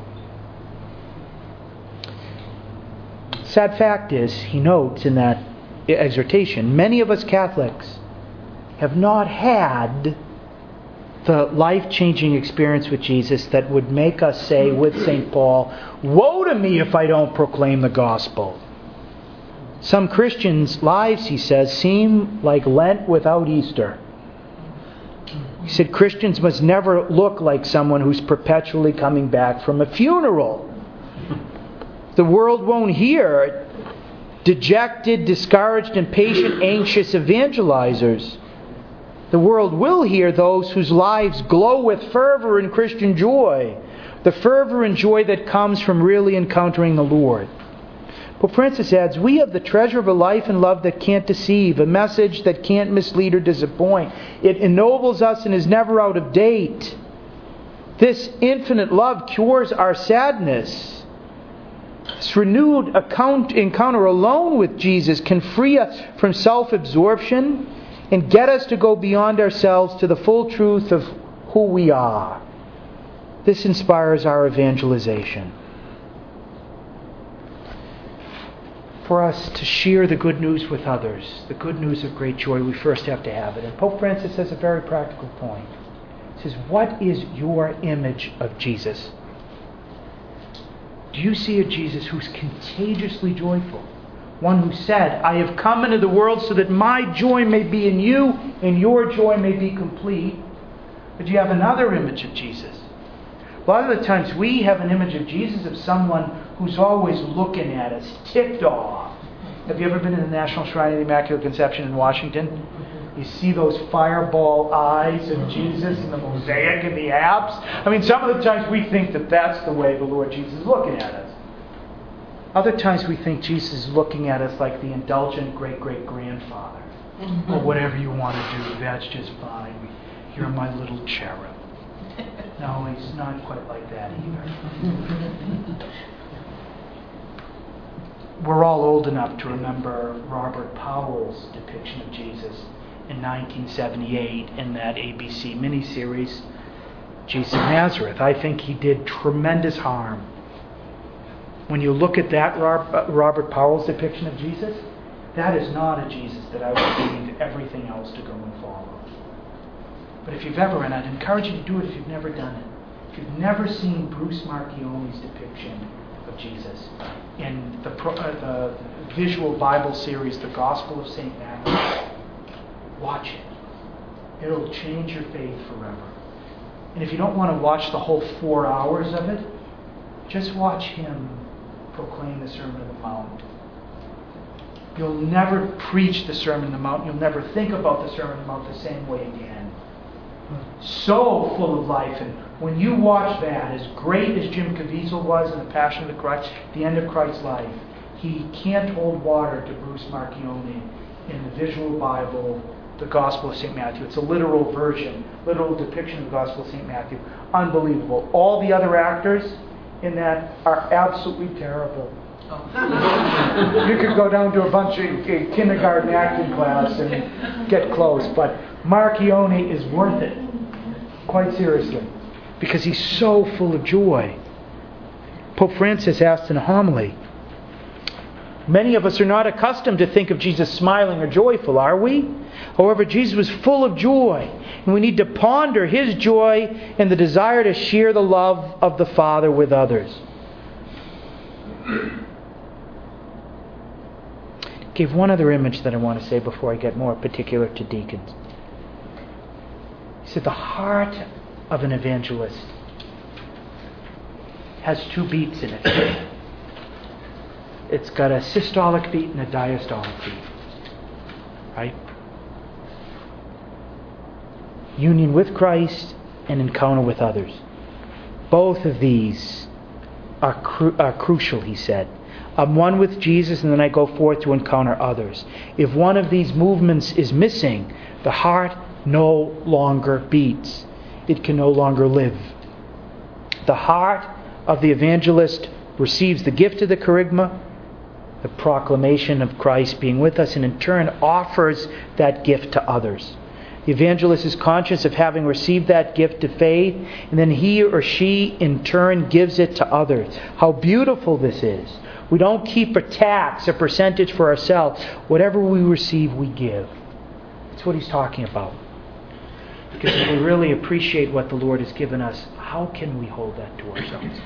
Sad fact is, he notes in that exhortation, many of us Catholics have not had the life-changing experience with Jesus that would make us say with St. Paul, "Woe to me if I don't proclaim the gospel." Some Christians' lives, he says, seem like Lent without Easter. He said Christians must never look like someone who's perpetually coming back from a funeral. The world won't hear dejected, discouraged, impatient, anxious evangelizers. The world will hear those whose lives glow with fervor and Christian joy. The fervor and joy that comes from really encountering the Lord. Pope Francis adds, we have the treasure of a life and love that can't deceive, a message that can't mislead or disappoint. It ennobles us and is never out of date. This infinite love cures our sadness. This renewed encounter alone with Jesus can free us from self-absorption and get us to go beyond ourselves to the full truth of who we are. This inspires our evangelization. For us to share the good news with others, the good news of great joy, we first have to have it. And Pope Francis has a very practical point. He says, what is your image of Jesus? Do you see a Jesus who's contagiously joyful? One who said, I have come into the world so that my joy may be in you and your joy may be complete. But do you have another image of Jesus? A lot of the times we have an image of Jesus of someone who's always looking at us, ticked off. Have you ever been to the National Shrine of the Immaculate Conception in Washington? You see those fireball eyes of Jesus and the mosaic and the apse. I mean, some of the times we think that that's the way the Lord Jesus is looking at us. Other times we think Jesus is looking at us like the indulgent great-great-grandfather. Or whatever you want to do, that's just fine. You're my little cherub. No, he's not quite like that either. We're all old enough to remember Robert Powell's depiction of Jesus in 1978 in that ABC miniseries, Jesus of Nazareth. I think he did tremendous harm. When you look at that Robert Powell's depiction of Jesus, that is not a Jesus that I would leave everything else to go and follow. But if you've ever, and I'd encourage you to do it if you've never done it, if you've never seen Bruce Marchione's depiction of Jesus in the visual Bible series, The Gospel of St. Matthew, watch it. It'll change your faith forever. And if you don't want to watch the whole 4 hours of it, just watch him proclaim the Sermon on the Mount. You'll never preach the Sermon on the Mount. You'll never think about the Sermon on the Mount the same way again. So full of life. And when you watch that, as great as Jim Caviezel was in The Passion of the Christ, the end of Christ's life, he can't hold water to Bruce Marchione in the visual Bible, the Gospel of St. Matthew. It's a literal version, literal depiction of the Gospel of St. Matthew. Unbelievable. All the other actors in that are absolutely terrible. You could go down to a bunch of kindergarten acting class and get close, but Marchione is worth it, quite seriously, because he's so full of joy. Pope Francis asked in a homily, many of us are not accustomed to think of Jesus smiling or joyful, are we? However, Jesus was full of joy, and we need to ponder his joy and the desire to share the love of the Father with others. Gave one other image that I want to say before I get more particular to deacons. He said the heart of an evangelist has 2 beats in it. It's got a systolic beat and a diastolic beat. Right? Union with Christ and encounter with others. Both of these are crucial, he said. I'm one with Jesus and then I go forth to encounter others. If one of these movements is missing, the heart no longer beats. It can no longer live. The heart of the evangelist receives the gift of the kerygma, the proclamation of Christ being with us, and in turn offers that gift to others. The evangelist is conscious of having received that gift of faith, and then he or she in turn gives it to others. How beautiful this is. We don't keep a tax, a percentage for ourselves. Whatever we receive, we give. That's what he's talking about. Because if we really appreciate what the Lord has given us, how can we hold that to ourselves?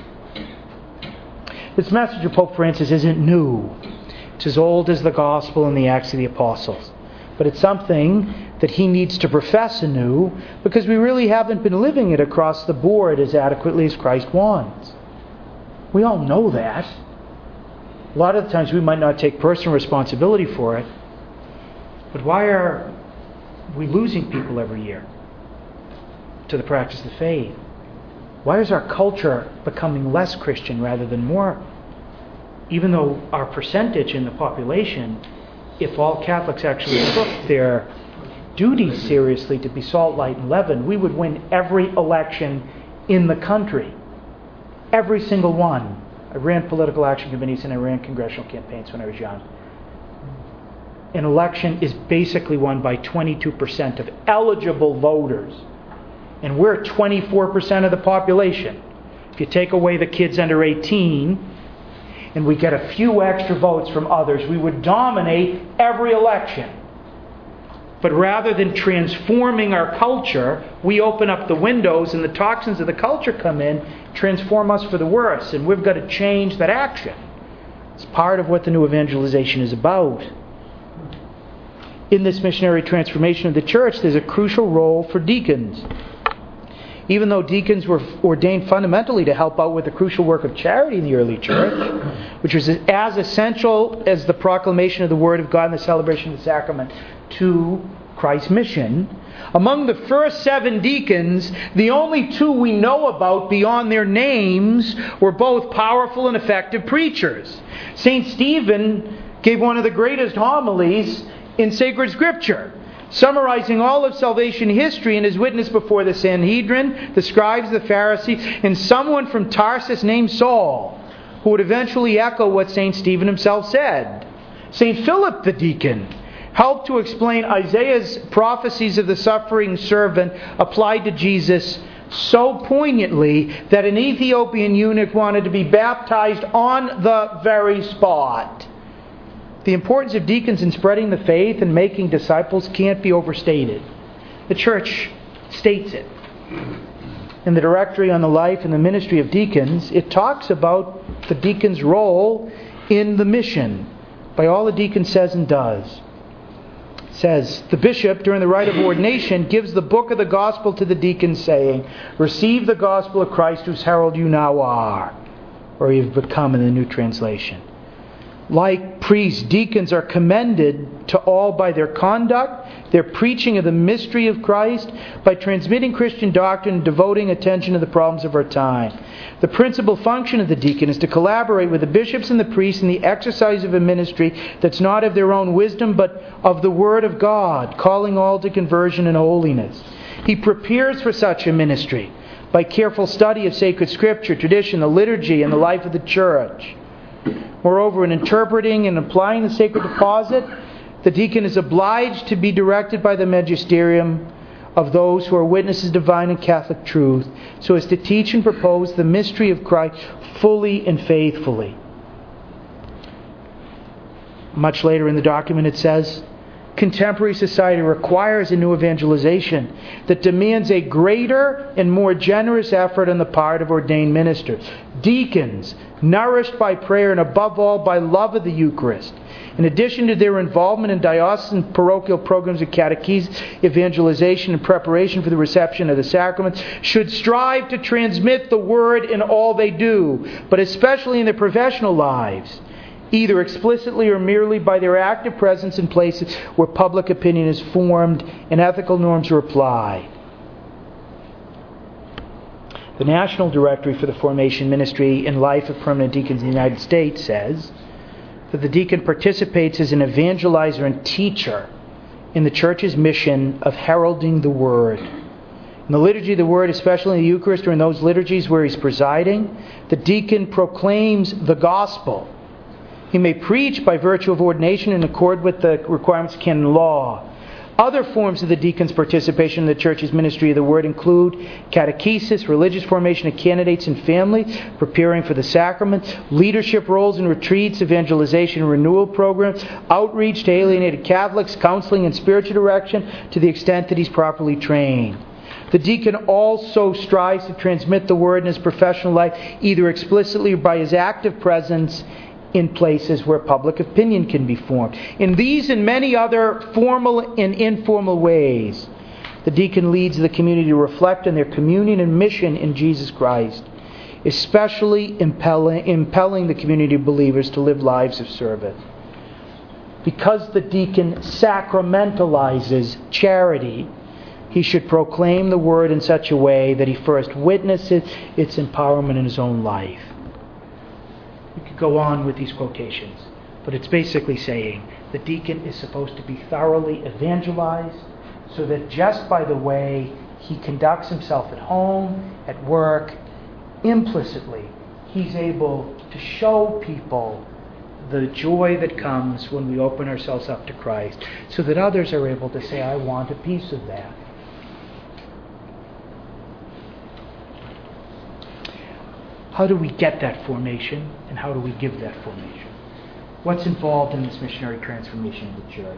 This message of Pope Francis isn't new. It's as old as the Gospel and the Acts of the Apostles. But it's something that he needs to profess anew, because we really haven't been living it across the board as adequately as Christ wants. We all know that. A lot of the times we might not take personal responsibility for it. But why are we losing people every year to the practice of the faith? Why is our culture becoming less Christian rather than more? Even though our percentage in the population, if all Catholics actually took their duties seriously to be salt, light, and leaven, we would win every election in the country. Every single one. I ran political action committees and I ran congressional campaigns when I was young. An election is basically won by 22% of eligible voters. And we're 24% of the population. If you take away the kids under 18, and we get a few extra votes from others, we would dominate every election. But rather than transforming our culture, we open up the windows and the toxins of the culture come in, transform us for the worse. And we've got to change that action. It's part of what the new evangelization is about. In this missionary transformation of the church, there's a crucial role for deacons. Even though deacons were ordained fundamentally to help out with the crucial work of charity in the early church, which was as essential as the proclamation of the Word of God and the celebration of the sacrament to Christ's mission, among the first 7 deacons, the only 2 we know about beyond their names were both powerful and effective preachers. St. Stephen gave one of the greatest homilies in sacred Scripture, summarizing all of salvation history in his witness before the Sanhedrin, the scribes, the Pharisees, and someone from Tarsus named Saul, who would eventually echo what St. Stephen himself said. St. Philip the deacon helped to explain Isaiah's prophecies of the suffering servant applied to Jesus so poignantly that an Ethiopian eunuch wanted to be baptized on the very spot. The importance of deacons in spreading the faith and making disciples can't be overstated. The Church states it. In the Directory on the Life and the Ministry of Deacons, it talks about the deacon's role in the mission by all the deacon says and does. It says, the bishop, during the rite of ordination, gives the book of the gospel to the deacon, saying, receive the gospel of Christ, whose herald you now are, or you've become in the New Translation. Like priests, deacons are commended to all by their conduct, their preaching of the mystery of Christ, by transmitting Christian doctrine and devoting attention to the problems of our time. The principal function of the deacon is to collaborate with the bishops and the priests in the exercise of a ministry that's not of their own wisdom, but of the Word of God, calling all to conversion and holiness. He prepares for such a ministry by careful study of sacred Scripture, tradition, the liturgy, and the life of the Church. Moreover, in interpreting and applying the sacred deposit, the deacon is obliged to be directed by the magisterium of those who are witnesses divine and Catholic truth, so as to teach and propose the mystery of Christ fully and faithfully. Much later in the document it says, contemporary society requires a new evangelization that demands a greater and more generous effort on the part of ordained ministers. Deacons, nourished by prayer and above all by love of the Eucharist, in addition to their involvement in diocesan parochial programs of catechesis, evangelization, and preparation for the reception of the sacraments, should strive to transmit the Word in all they do, but especially in their professional lives, either explicitly or merely by their active presence in places where public opinion is formed and ethical norms are applied. The National Directory for the Formation, Ministry, and Life of Permanent Deacons in the United States says that the deacon participates as an evangelizer and teacher in the Church's mission of heralding the Word. In the liturgy of the Word, especially in the Eucharist or in those liturgies where he's presiding, the deacon proclaims the gospel. He may preach by virtue of ordination in accord with the requirements of canon law. Other forms of the deacon's participation in the church's ministry of the Word include catechesis, religious formation of candidates and family, preparing for the sacrament, leadership roles in retreats, evangelization and renewal programs, outreach to alienated Catholics, counseling and spiritual direction to the extent that he's properly trained. The deacon also strives to transmit the Word in his professional life, either explicitly or by his active presence in places where public opinion can be formed. In these and many other formal and informal ways, the deacon leads the community to reflect on their communion and mission in Jesus Christ, especially impelling the community of believers to live lives of service. Because the deacon sacramentalizes charity, he should proclaim the Word in such a way that he first witnesses its empowerment in his own life. We could go on with these quotations, but it's basically saying the deacon is supposed to be thoroughly evangelized so that just by the way he conducts himself at home, at work, implicitly, he's able to show people the joy that comes when we open ourselves up to Christ, so that others are able to say, I want a piece of that. How do we get that formation, and how do we give that formation? What's involved in this missionary transformation of the church?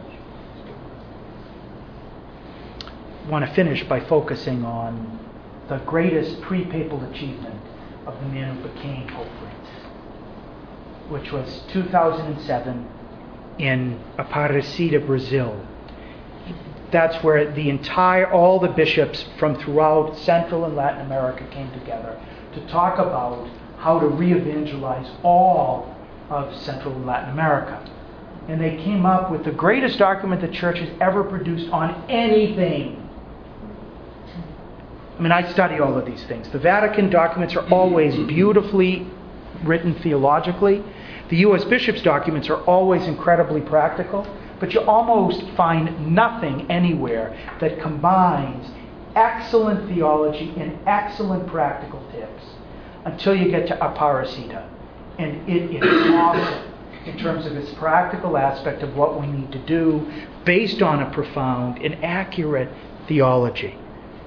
I want to finish by focusing on the greatest pre-papal achievement of the man who became Pope Francis, which was 2007 in Aparecida, Brazil. That's where all the bishops from throughout Central and Latin America came together to talk about how to re-evangelize all of Central and Latin America. And they came up with the greatest document the church has ever produced on anything. I mean, I study all of these things. The Vatican documents are always beautifully written theologically. The U.S. bishops' documents are always incredibly practical. But you almost find nothing anywhere that combines excellent theology and excellent practical tips until you get to Aparecida. And it is awesome in terms of its practical aspect of what we need to do based on a profound and accurate theology.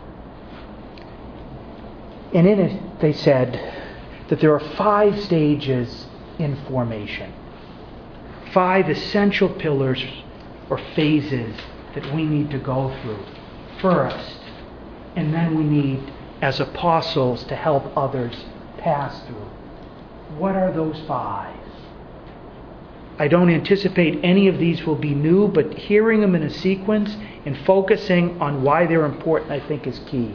And in it, they said that there are 5 stages in formation. 5 essential pillars or phases that we need to go through first. And then we need, as apostles, to help others pass through. What are those 5? I don't anticipate any of these will be new, but hearing them in a sequence and focusing on why they're important, I think, is key.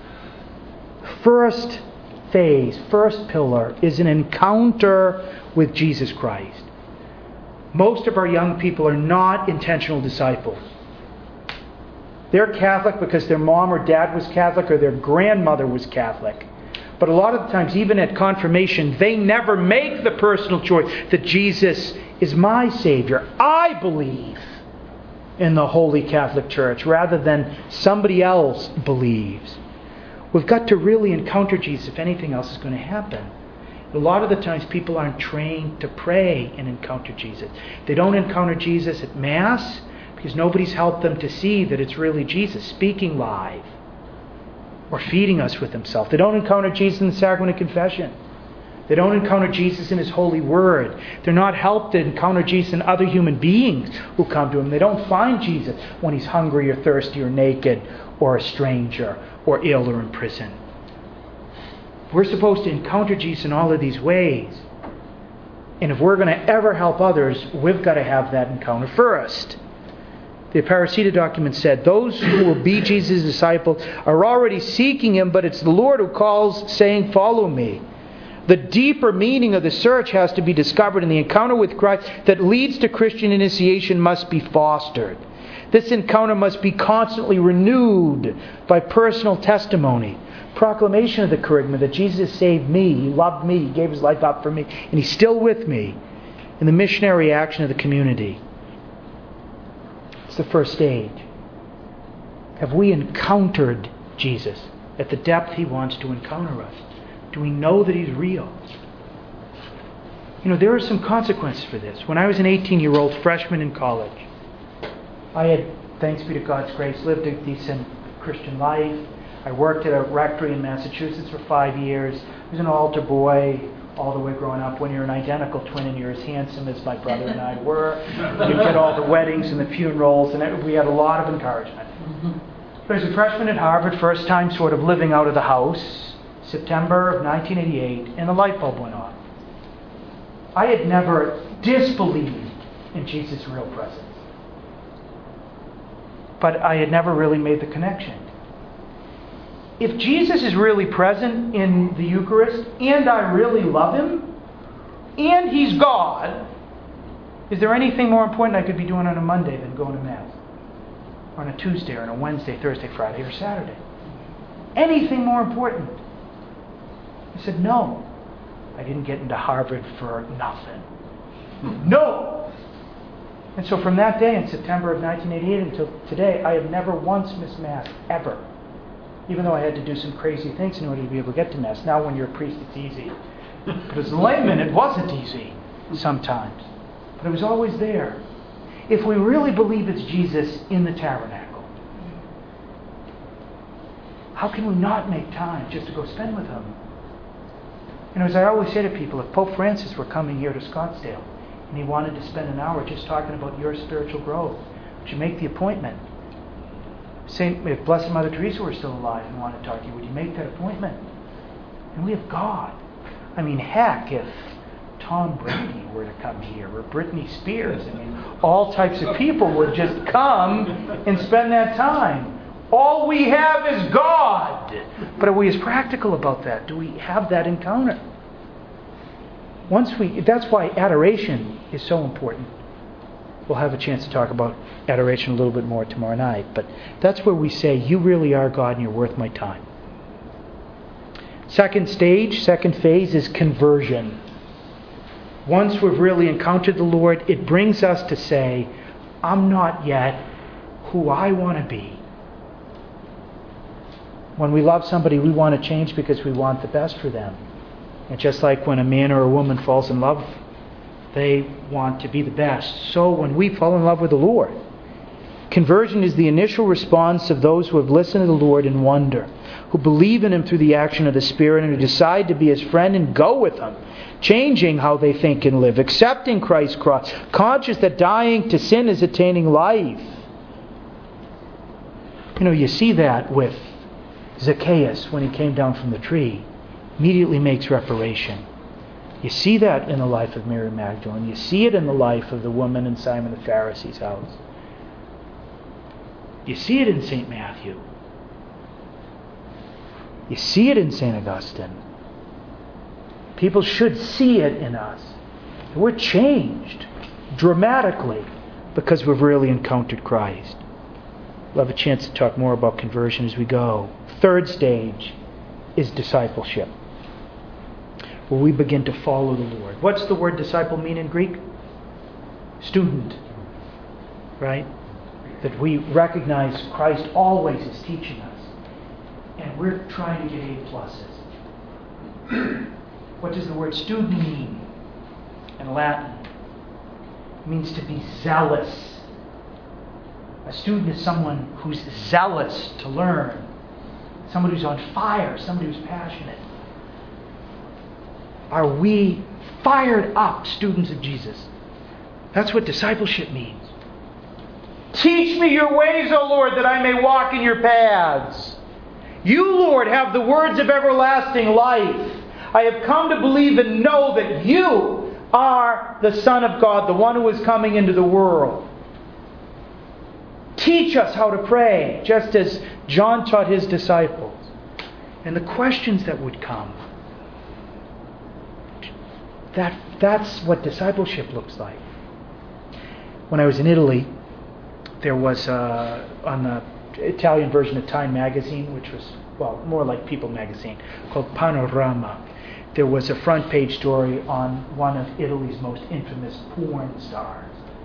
First phase, first pillar, is an encounter with Jesus Christ. Most of our young people are not intentional disciples. They're Catholic because their mom or dad was Catholic or their grandmother was Catholic. But a lot of the times, even at confirmation, they never make the personal choice that Jesus is my Savior. I believe in the Holy Catholic Church rather than somebody else believes. We've got to really encounter Jesus if anything else is going to happen. A lot of the times people aren't trained to pray and encounter Jesus. They don't encounter Jesus at Mass because nobody's helped them to see that it's really Jesus speaking live or feeding us with Himself. They don't encounter Jesus in the sacrament of confession. They don't encounter Jesus in His holy word. They're not helped to encounter Jesus in other human beings who come to Him. They don't find Jesus when He's hungry or thirsty or naked or a stranger or ill or in prison. We're supposed to encounter Jesus in all of these ways. And if we're going to ever help others, we've got to have that encounter first. The Aparecida document said, those who will be Jesus' disciples are already seeking Him, but it's the Lord who calls, saying, follow me. The deeper meaning of the search has to be discovered, and the encounter with Christ that leads to Christian initiation must be fostered. This encounter must be constantly renewed by personal testimony. Proclamation of the Kerygma that Jesus saved me, He loved me, He gave His life up for me, and He's still with me. In the missionary action of the community. It's the first stage. Have we encountered Jesus at the depth He wants to encounter us? Do we know that He's real? There are some consequences for this. When I was an 18-year-old freshman in college, I had, thanks be to God's grace, lived a decent Christian life. I worked at a rectory in Massachusetts for 5 years. I was an altar boy all the way growing up. When you're an identical twin and you're as handsome as my brother and I were, you get all the weddings and the funerals, and we had a lot of encouragement. But as a freshman at Harvard, first time sort of living out of the house, September of 1988, and the light bulb went on. I had never disbelieved in Jesus' real presence. But I had never really made the connection. If Jesus is really present in the Eucharist, and I really love Him, and He's God, is there anything more important I could be doing on a Monday than going to Mass? Or on a Tuesday, or on a Wednesday, Thursday, Friday, or Saturday? Anything more important? I said, no. I didn't get into Harvard for nothing. No! And so from that day in September of 1988 until today, I have never once missed Mass, ever. Even though I had to do some crazy things in order to be able to get to Mass. Now when you're a priest, it's easy. But as a layman, it wasn't easy sometimes. But it was always there. If we really believe it's Jesus in the tabernacle, how can we not make time just to go spend with Him? As I always say to people, if Pope Francis were coming here to Scottsdale and he wanted to spend an hour just talking about your spiritual growth, would you make the appointment? If Blessed Mother Teresa were still alive and wanted to talk to you, would you make that appointment? And we have God. Heck, if Tom Brady were to come here, or Britney Spears, all types of people would just come and spend that time. All we have is God. But are we as practical about that? Do we have that encounter? That's why adoration is so important. We'll have a chance to talk about adoration a little bit more tomorrow night. But that's where we say, you really are God and you're worth my time. Second phase is conversion. Once we've really encountered the Lord, it brings us to say, I'm not yet who I want to be. When we love somebody, we want to change because we want the best for them. And just like when a man or a woman falls in love, they want to be the best. So when we fall in love with the Lord, conversion is the initial response of those who have listened to the Lord in wonder, who believe in Him through the action of the Spirit, and who decide to be His friend and go with Him, changing how they think and live, accepting Christ's cross, conscious that dying to sin is attaining life. You see that with Zacchaeus when he came down from the tree. Immediately makes reparation. You see that in the life of Mary Magdalene. You see it in the life of the woman in Simon the Pharisee's house. You see it in St. Matthew. You see it in St. Augustine. People should see it in us. We're changed dramatically because we've really encountered Christ. We'll have a chance to talk more about conversion as we go. Third stage is discipleship, where we begin to follow the Lord. What's the word disciple mean in Greek? Student. Right? That we recognize Christ always is teaching us. And we're trying to get A+. What does the word student mean in Latin? It means to be zealous. A student is someone who's zealous to learn. Somebody who's on fire. Somebody who's passionate. Are we fired up students of Jesus? That's what discipleship means. Teach me your ways, O Lord, that I may walk in your paths. You, Lord, have the words of everlasting life. I have come to believe and know that you are the Son of God, the one who is coming into the world. Teach us how to pray, just as John taught his disciples. And the questions that would come. That's what discipleship looks like. When I was in Italy, there was on the Italian version of Time magazine, which was, more like People magazine, called Panorama. There was a front page story on one of Italy's most infamous porn stars.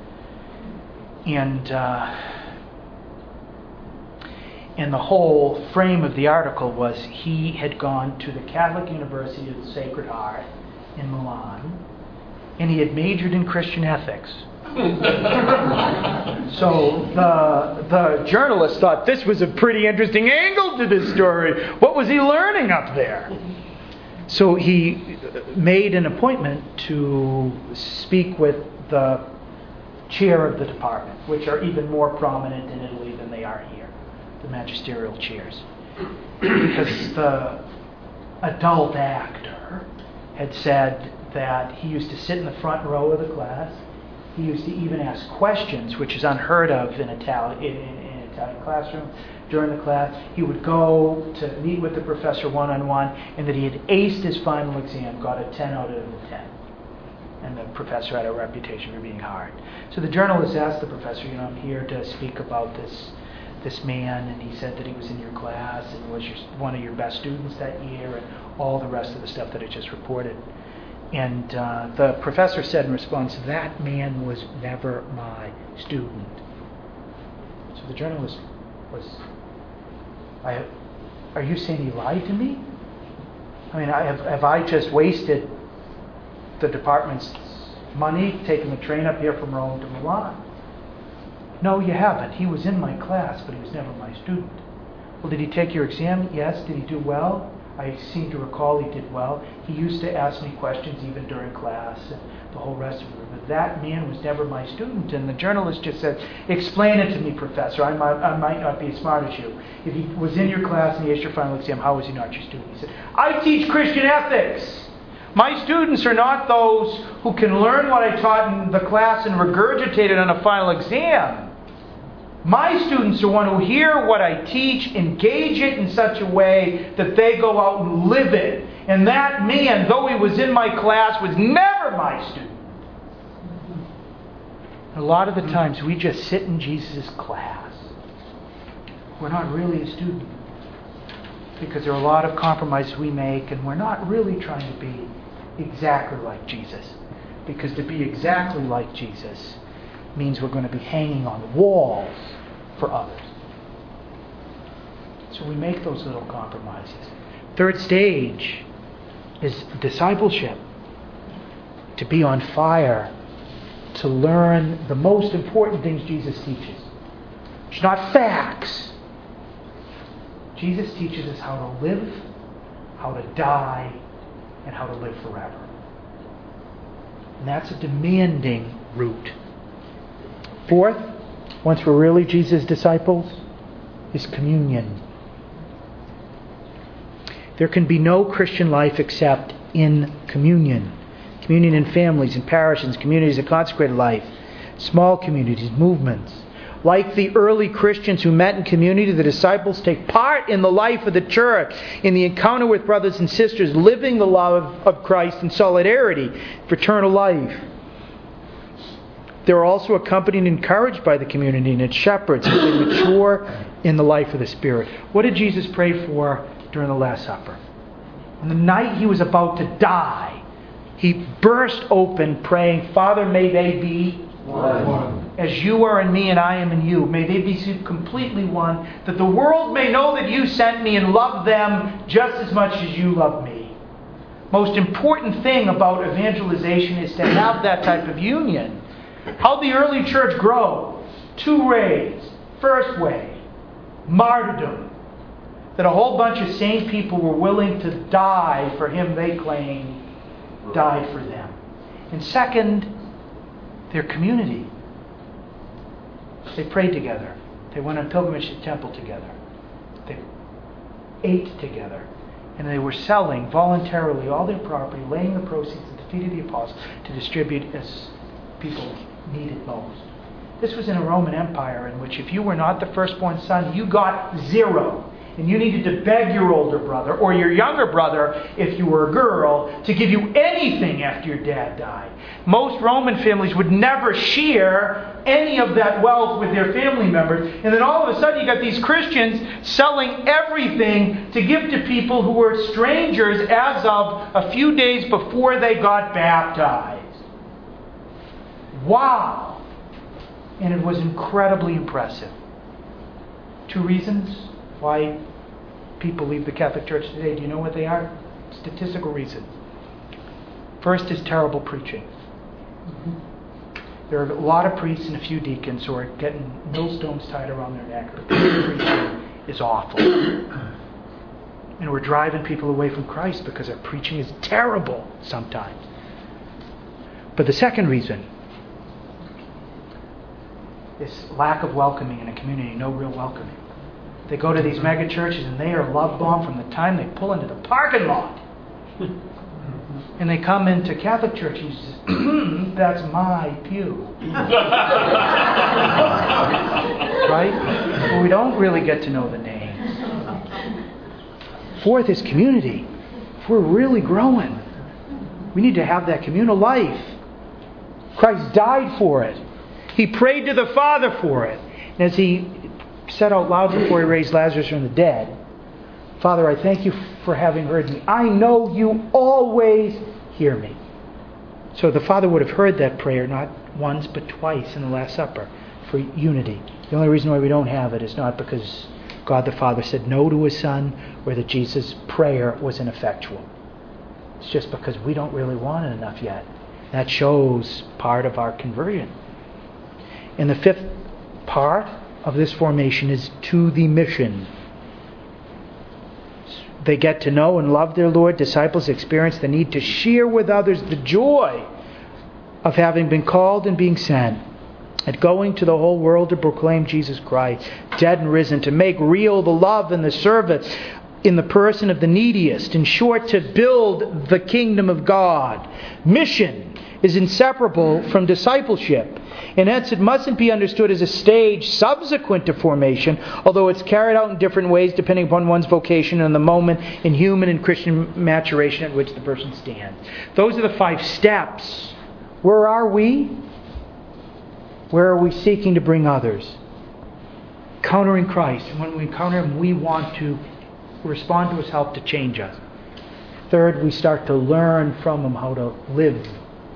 And the whole frame of the article was he had gone to the Catholic University of the Sacred Heart in Milan, and he had majored in Christian ethics. So the journalist thought this was a pretty interesting angle to this story. What was he learning up there? So he made an appointment to speak with the chair of the department, which are even more prominent in Italy than they are here, the magisterial chairs. Because the adult actor had said that he used to sit in the front row of the class. He used to even ask questions, which is unheard of in Italian classroom. During the class, he would go to meet with the professor one-on-one, and that he had aced his final exam, got a 10 out of 10. And the professor had a reputation for being hard. So the journalist asked the professor, I'm here to speak about this man, and he said that he was in your class and was one of your best students that year, and all the rest of the stuff that I just reported. And the professor said in response, that man was never my student. So the journalist was, are you saying he lied to me? I mean, have I just wasted the department's money taking the train up here from Rome to Milan? No, you haven't. He was in my class, but he was never my student. Well, did he take your exam? Yes. Did he do well? I seem to recall he did well. He used to ask me questions even during class and the whole rest of it. But that man was never my student. And the journalist just said, explain it to me, professor. I might not be as smart as you. If he was in your class and he aced your final exam, how was he not your student? He said, I teach Christian ethics. My students are not those who can learn what I taught in the class and regurgitate it on a final exam. My students are one who hear what I teach, engage it in such a way that they go out and live it. And that man, though he was in my class, was never my student. A lot of the times we just sit in Jesus' class. We're not really a student. Because there are a lot of compromises we make, and we're not really trying to be exactly like Jesus. Because to be exactly like Jesus means we're going to be hanging on walls for others. So we make those little compromises. Third stage is discipleship. To be on fire, to learn the most important things Jesus teaches. It's not facts. Jesus teaches us how to live, how to die, and how to live forever. And that's a demanding route. Fourth, once we're really Jesus' disciples, is communion. There can be no Christian life except in communion. Communion in families, in parishes, communities of consecrated life, small communities, movements. Like the early Christians who met in community, the disciples take part in the life of the church, in the encounter with brothers and sisters, living the love of Christ in solidarity for eternal life. They're also accompanied and encouraged by the community and its shepherds as they mature in the life of the Spirit. What did Jesus pray for during the Last Supper? On the night he was about to die, he burst open praying, Father, may they be one. As you are in me and I am in you. May they be completely one, that the world may know that you sent me and love them just as much as you love me. Most important thing about evangelization is to have that type of union. How did the early church grow? Two ways. First way, martyrdom. That a whole bunch of sane people were willing to die for him they claimed died for them. And second, their community. They prayed together. They went on pilgrimage to the temple together. They ate together. And they were selling voluntarily all their property, laying the proceeds at the feet of the apostles to distribute as people needed most. This was in a Roman Empire in which if you were not the firstborn son, you got zero. And you needed to beg your older brother or your younger brother, if you were a girl, to give you anything after your dad died. Most Roman families would never share any of that wealth with their family members. And then all of a sudden you got these Christians selling everything to give to people who were strangers as of a few days before they got baptized. Wow! And it was incredibly impressive. Two reasons why people leave the Catholic Church today. Do you know what they are? Statistical reasons. First is terrible preaching. There are a lot of priests and a few deacons who are getting millstones tied around their neck. Preaching is awful. And we're driving people away from Christ because our preaching is terrible sometimes. But the second reason is lack of welcoming in a community, no real welcoming. They go to these mega churches and they are love bombed from the time they pull into the parking lot. And they come into Catholic church and say, that's my pew. Right? Well, we don't really get to know the names. Fourth is community. If we're really growing, we need to have that communal life. Christ died for it. He prayed to the Father for it. And as He said out loud before He raised Lazarus from the dead, Father, I thank You for having heard me. I know You always hear me. So the Father would have heard that prayer not once but twice in the Last Supper for unity. The only reason why we don't have it is not because God the Father said no to His Son or that Jesus' prayer was ineffectual. It's just because we don't really want it enough yet. That shows part of our conversion. And the fifth part of this formation is to the mission. They get to know and love their Lord. Disciples experience the need to share with others the joy of having been called and being sent, and going to the whole world to proclaim Jesus Christ, dead and risen, to make real the love and the service in the person of the neediest. In short, to build the kingdom of God. Mission is inseparable from discipleship. And hence it mustn't be understood as a stage subsequent to formation, although it's carried out in different ways depending upon one's vocation and the moment in human and Christian maturation at which the person stands. Those are the 5 steps. Where are we? Where are we seeking to bring others? Encountering Christ. And when we encounter Him, we want to respond to His help to change us. Third, we start to learn from Him how to live,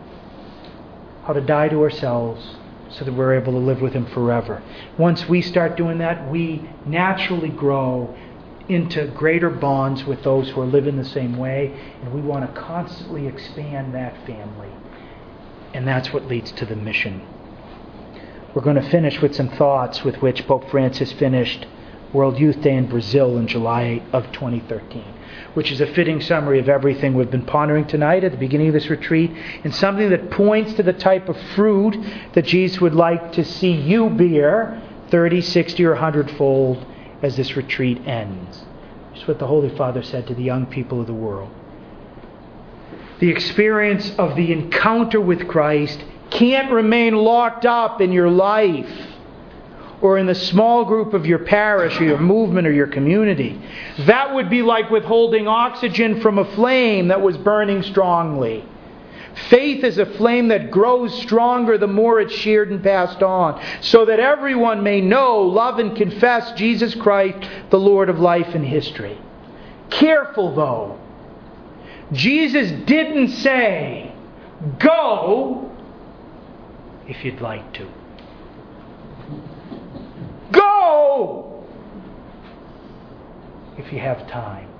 how to die to ourselves so that we're able to live with Him forever. Once we start doing that, we naturally grow into greater bonds with those who are living the same way, and we want to constantly expand that family. And that's what leads to the mission. We're going to finish with some thoughts with which Pope Francis finished World Youth Day in Brazil in July of 2013, which is a fitting summary of everything we've been pondering tonight at the beginning of this retreat, and something that points to the type of fruit that Jesus would like to see you bear 30, 60, or 100-fold as this retreat ends. It's what the Holy Father said to the young people of the world. The experience of the encounter with Christ can't remain locked up in your life or in the small group of your parish or your movement or your community. That would be like withholding oxygen from a flame that was burning strongly. Faith is a flame that grows stronger the more it's shared and passed on, so that everyone may know, love, and confess Jesus Christ, the Lord of life and history. Careful though. Jesus didn't say, go if you'd like to. Go if you have time.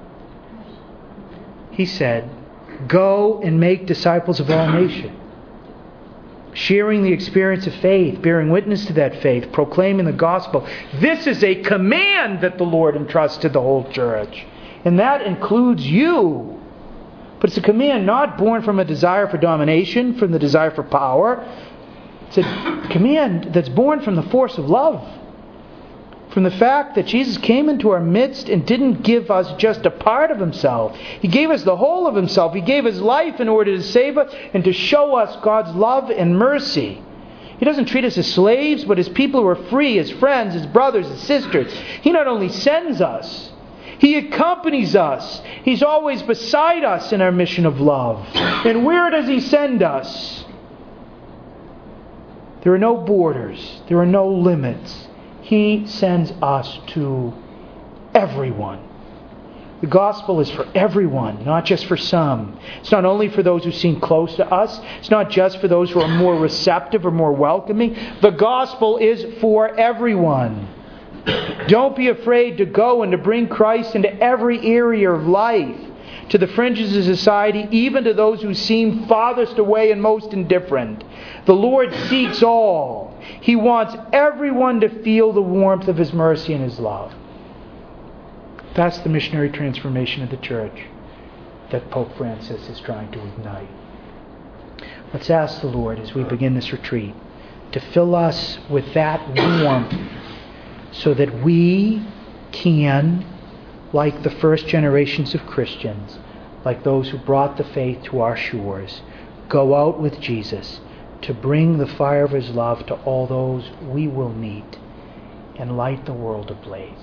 He said, go and make disciples of all nations, sharing the experience of faith, bearing witness to that faith, proclaiming the gospel. This is a command that the Lord entrusts to the whole church, and that includes you. But it's a command not born from a desire for domination, from the desire for power. It's a command that's born from the force of love. From the fact that Jesus came into our midst and didn't give us just a part of Himself. He gave us the whole of Himself. He gave His life in order to save us and to show us God's love and mercy. He doesn't treat us as slaves, but as people who are free, as friends, as brothers, as sisters. He not only sends us, He accompanies us. He's always beside us in our mission of love. And where does He send us? There are no borders. There are no limits. He sends us to everyone. The gospel is for everyone, not just for some. It's not only for those who seem close to us. It's not just for those who are more receptive or more welcoming. The gospel is for everyone. Don't be afraid to go and to bring Christ into every area of life. to the fringes of society, even to those who seem farthest away and most indifferent. The Lord seeks all. He wants everyone to feel the warmth of His mercy and His love. That's the missionary transformation of the church that Pope Francis is trying to ignite. Let's ask the Lord as we begin this retreat to fill us with that warmth so that we can, like the first generations of Christians, like those who brought the faith to our shores, go out with Jesus to bring the fire of His love to all those we will meet and light the world ablaze.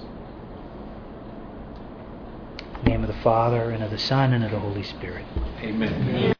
In the name of the Father, and of the Son, and of the Holy Spirit. Amen.